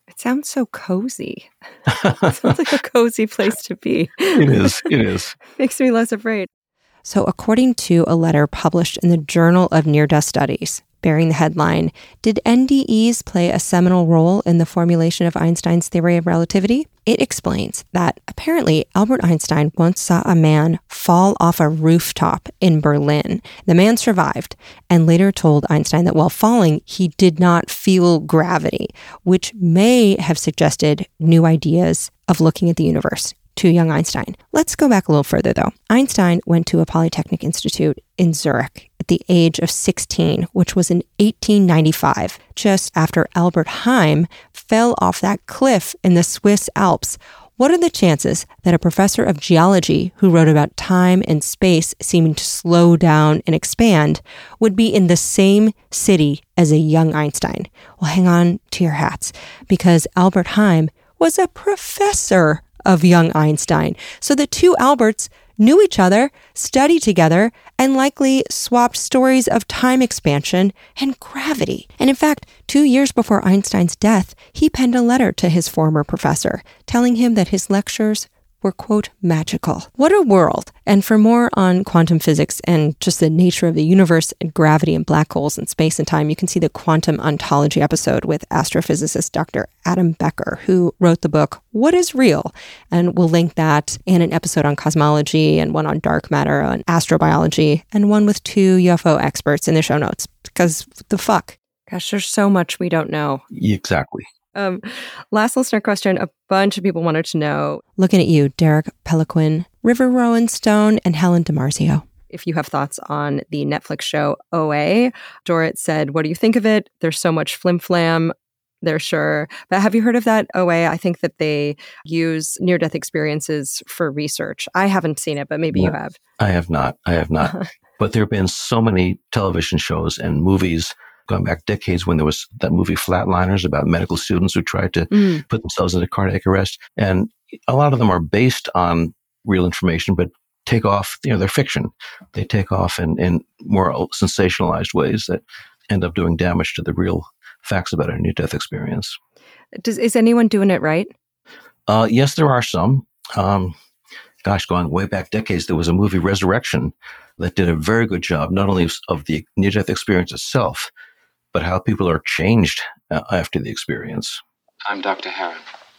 It sounds so cozy. It sounds like a cozy place to be. It is. It is. Makes me less afraid. So according to a letter published in the Journal of Near-Death Studies, bearing the headline, "Did N D Es play a seminal role in the formulation of Einstein's theory of relativity?" It explains that apparently Albert Einstein once saw a man fall off a rooftop in Berlin. The man survived and later told Einstein that while falling, he did not feel gravity, which may have suggested new ideas of looking at the universe to young Einstein. Let's go back a little further, though. Einstein went to a Polytechnic Institute in Zurich at the age of sixteen, which was in eighteen ninety-five, just after Albert Heim fell off that cliff in the Swiss Alps. What are the chances that a professor of geology who wrote about time and space seeming to slow down and expand would be in the same city as a young Einstein? Well, hang on to your hats, because Albert Heim was a professor of young Einstein. So the two Alberts knew each other, studied together, and likely swapped stories of time expansion and gravity. And in fact, two years before Einstein's death, he penned a letter to his former professor, telling him that his lectures were, quote, magical. What a world. And for more on quantum physics and just the nature of the universe and gravity and black holes and space and time, you can see the Quantum Ontology episode with astrophysicist Doctor Adam Becker, who wrote the book, What is Real? And we'll link that and an episode on cosmology and one on dark matter and astrobiology and one with two U F O experts in the show notes. Because the fuck? Gosh, there's so much we don't know. Exactly. Um, last listener question, a bunch of people wanted to know, looking at you, Derek Peliquin, River Rowan Stone, and Helen DiMarzio, if you have thoughts on the Netflix show O A. Dorrit said, what do you think of it? There's so much flim-flam, they're sure. But have you heard of that O A? I think that they use near-death experiences for research. I haven't seen it, but maybe no, you have. I have not. I have not. But there have been so many television shows and movies going back decades when there was that movie Flatliners about medical students who tried to mm. put themselves into cardiac arrest. And a lot of them are based on real information, but take off, you know, they're fiction. They take off in, in more sensationalized ways that end up doing damage to the real facts about a near-death experience. Does, is anyone doing it right? Uh, yes, there are some. Um, gosh, going way back decades, there was a movie, Resurrection, that did a very good job, not only of the near-death experience itself, but how people are changed uh, after the experience. I'm Doctor Heron.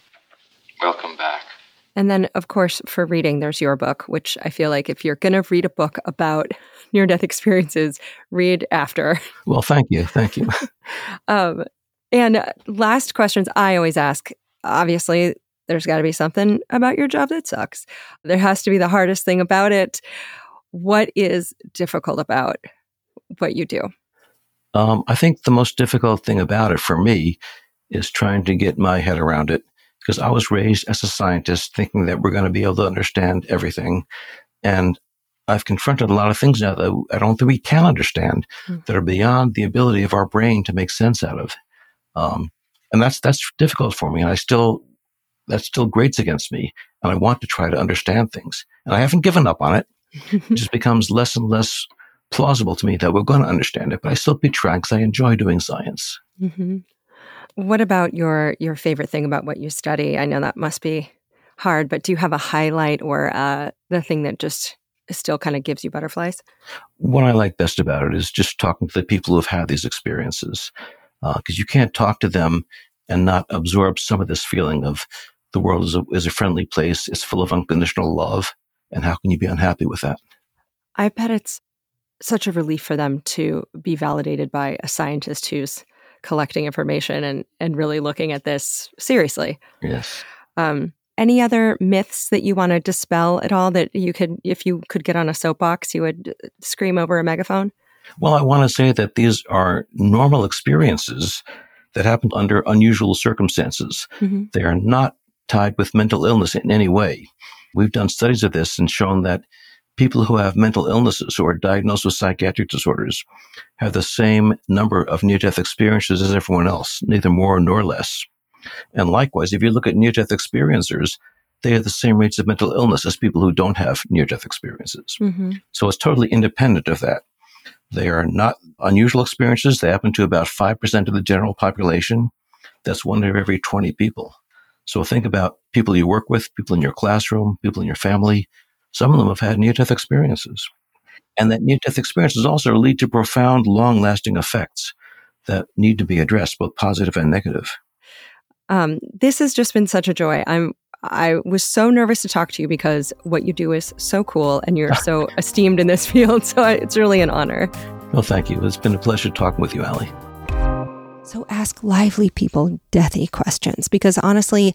Welcome back. And then, of course, for reading, there's your book, which I feel like if you're going to read a book about near-death experiences, read after. Well, thank you. Thank you. um, and last questions I always ask, obviously, there's got to be something about your job that sucks. There has to be the hardest thing about it. What is difficult about what you do? Um, I think the most difficult thing about it for me is trying to get my head around it, because I was raised as a scientist thinking that we're going to be able to understand everything. And I've confronted a lot of things now that I don't think we can understand mm. that are beyond the ability of our brain to make sense out of. Um, and that's, that's difficult for me. And I still, that still grates against me. And I want to try to understand things. And I haven't given up on it. It just becomes less and less plausible to me that we're going to understand it, but I still be trying because I enjoy doing science. Mm-hmm. What about your your favorite thing about what you study? I know that must be hard, but do you have a highlight or uh, the thing that just still kind of gives you butterflies? What I like best about it is just talking to the people who've had these experiences, because uh, you can't talk to them and not absorb some of this feeling of the world is a, is a friendly place, it's full of unconditional love, and how can you be unhappy with that? I bet it's such a relief for them to be validated by a scientist who's collecting information and, and really looking at this seriously. Yes. Um, any other myths that you want to dispel at all that you could, if you could get on a soapbox, you would scream over a megaphone? Well, I want to say that these are normal experiences that happen under unusual circumstances. Mm-hmm. They are not tied with mental illness in any way. We've done studies of this and shown that people who have mental illnesses or are diagnosed with psychiatric disorders have the same number of near-death experiences as everyone else, neither more nor less. And likewise, if you look at near-death experiencers, they have the same rates of mental illness as people who don't have near-death experiences. Mm-hmm. So it's totally independent of that. They are not unusual experiences. They happen to about five percent of the general population. That's one in every twenty people. So think about people you work with, people in your classroom, people in your family. Some of them have had near-death experiences. And that near-death experiences also lead to profound, long-lasting effects that need to be addressed, both positive and negative. Um, this has just been such a joy. I'm I was so nervous to talk to you because what you do is so cool and you're so esteemed in this field. So it's really an honor. Well, thank you. It's been a pleasure talking with you, Allie. So ask lively people deathy questions, because honestly,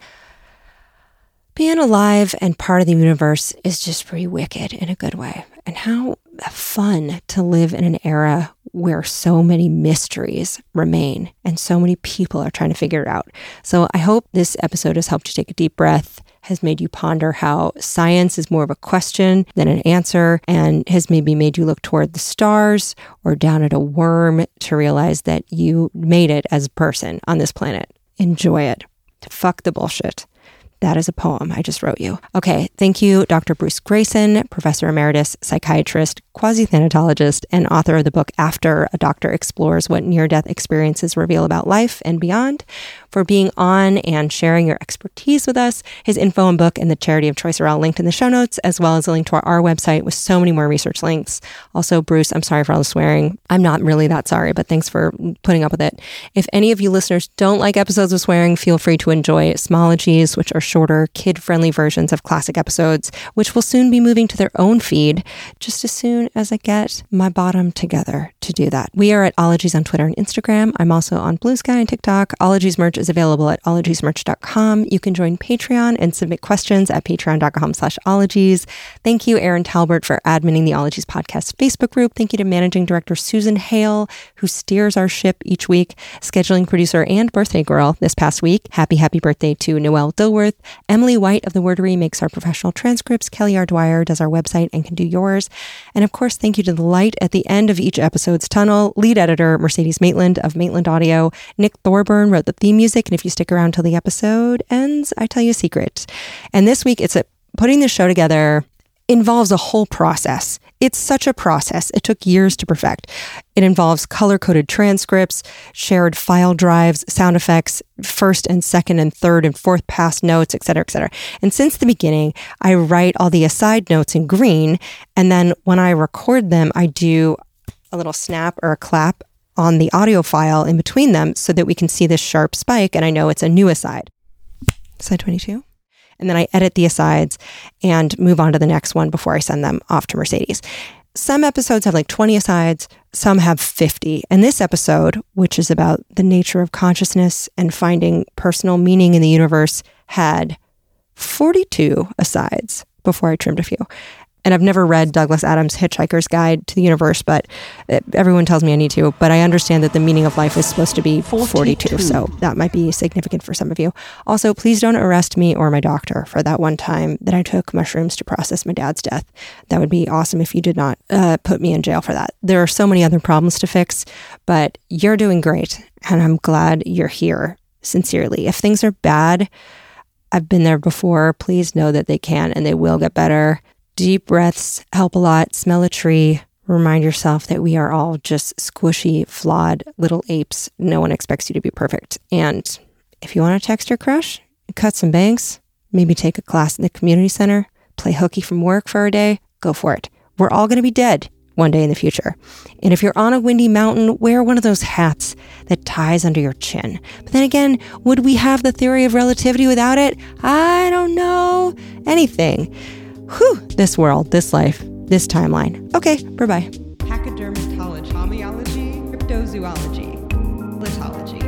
being alive and part of the universe is just pretty wicked in a good way. And how fun to live in an era where so many mysteries remain and so many people are trying to figure it out. So I hope this episode has helped you take a deep breath, has made you ponder how science is more of a question than an answer, and has maybe made you look toward the stars or down at a worm to realize that you made it as a person on this planet. Enjoy it. Fuck the bullshit. That is a poem I just wrote you. Okay, thank you, Doctor Bruce Greyson, Professor Emeritus, psychiatrist, quasi-thanatologist, and author of the book After a Doctor Explores What Near-Death Experiences Reveal About Life and Beyond, for being on and sharing your expertise with us. His info and book and the charity of choice are all linked in the show notes, as well as a link to our, our website with so many more research links. Also, Bruce, I'm sorry for all the swearing. I'm not really that sorry, but thanks for putting up with it. If any of you listeners don't like episodes with swearing, feel free to enjoy Smologies, which are shorter, kid-friendly versions of classic episodes, which will soon be moving to their own feed, just as soon as I get my bottom together to do that. We are at Ologies on Twitter and Instagram. I'm also on Blue Sky and TikTok. Ologies merch is available at ologies merch dot com. You can join Patreon and submit questions at patreon dot com slash ologies. Thank you, Aaron Talbert, for adminning the Ologies Podcast Facebook group. Thank you to Managing Director Susan Hale, who steers our ship each week, scheduling producer and birthday girl this past week. Happy, happy birthday to Noelle Dilworth. Emily White of The Wordery makes our professional transcripts. Kelly R. Dwyer does our website and can do yours. And of course, thank you to the light at the end of each episode's tunnel, lead editor Mercedes Maitland of Maitland Audio. Nick Thorburn wrote the theme music. And if you stick around till the episode ends, I tell you a secret. And this week, it's a, putting the show together involves a whole process. It's such a process. It took years to perfect. It involves color-coded transcripts, shared file drives, sound effects, first and second and third and fourth pass notes, et cetera, et cetera. And since the beginning, I write all the aside notes in green. And then when I record them, I do a little snap or a clap on the audio file in between them so that we can see this sharp spike and I know it's a new aside. Aside twenty-two. And then I edit the asides and move on to the next one before I send them off to Mercedes. Some episodes have like twenty asides, some have fifty. And this episode, which is about the nature of consciousness and finding personal meaning in the universe, had forty-two asides before I trimmed a few. And I've never read Douglas Adams' Hitchhiker's Guide to the Universe, but everyone tells me I need to. But I understand that the meaning of life is supposed to be forty-two, so that might be significant for some of you. Also, please don't arrest me or my doctor for that one time that I took mushrooms to process my dad's death. That would be awesome if you did not uh, put me in jail for that. There are so many other problems to fix, but you're doing great, and I'm glad you're here, sincerely. If things are bad, I've been there before. Please know that they can and they will get better. Deep breaths help a lot. Smell a tree. Remind yourself that we are all just squishy, flawed little apes. No one expects you to be perfect. And if you want to text your crush, cut some bangs, maybe take a class in the community center, play hooky from work for a day, go for it. We're all going to be dead one day in the future. And if you're on a windy mountain, wear one of those hats that ties under your chin. But then again, would we have the theory of relativity without it? I don't know anything. Whew, this world, this life, this timeline. Okay, bye-bye. Pachydermatology, homeology, cryptozoology, litology,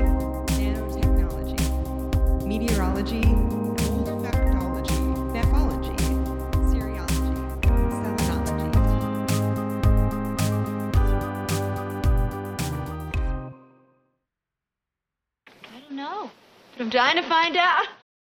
nanotechnology, meteorology, olfactology, nephology, serology, selenology. I don't know, but I'm dying to find out.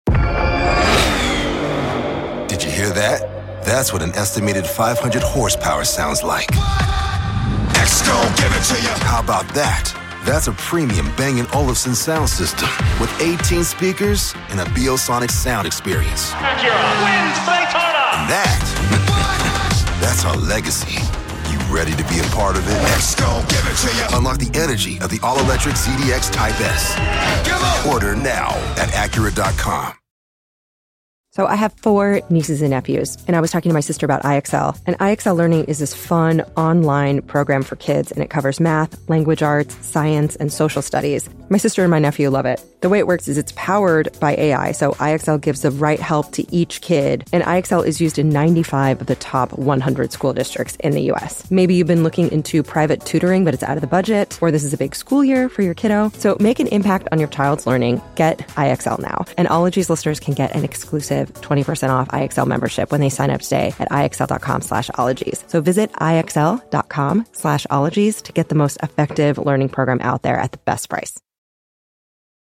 Did you hear that? That's what an estimated five hundred horsepower sounds like. X-Go, give it to you. How about that? That's a premium Bang and Olufsen sound system with eighteen speakers and a Biosonic sound experience. Acura wins Daytona. And that, that's our legacy. You Ready to be a part of it? X gon' give it to you. Unlock the energy of the all-electric Z D X Type S. Order now at Acura dot com. So I have four nieces and nephews, and I was talking to my sister about I X L. And I X L Learning is this fun online program for kids, and it covers math, language arts, science, and social studies. My sister and my nephew love it. The way it works is it's powered by A I, so I X L gives the right help to each kid, and I X L is used in ninety-five of the top one hundred school districts in the U S. Maybe you've been looking into private tutoring, but it's out of the budget, or this is a big school year for your kiddo. So make an impact on your child's learning. Get I X L now. And Ologies listeners can get an exclusive twenty percent off I X L membership when they sign up today at IXL.com slash ologies. So visit IXL.com slash ologies to get the most effective learning program out there at the best price.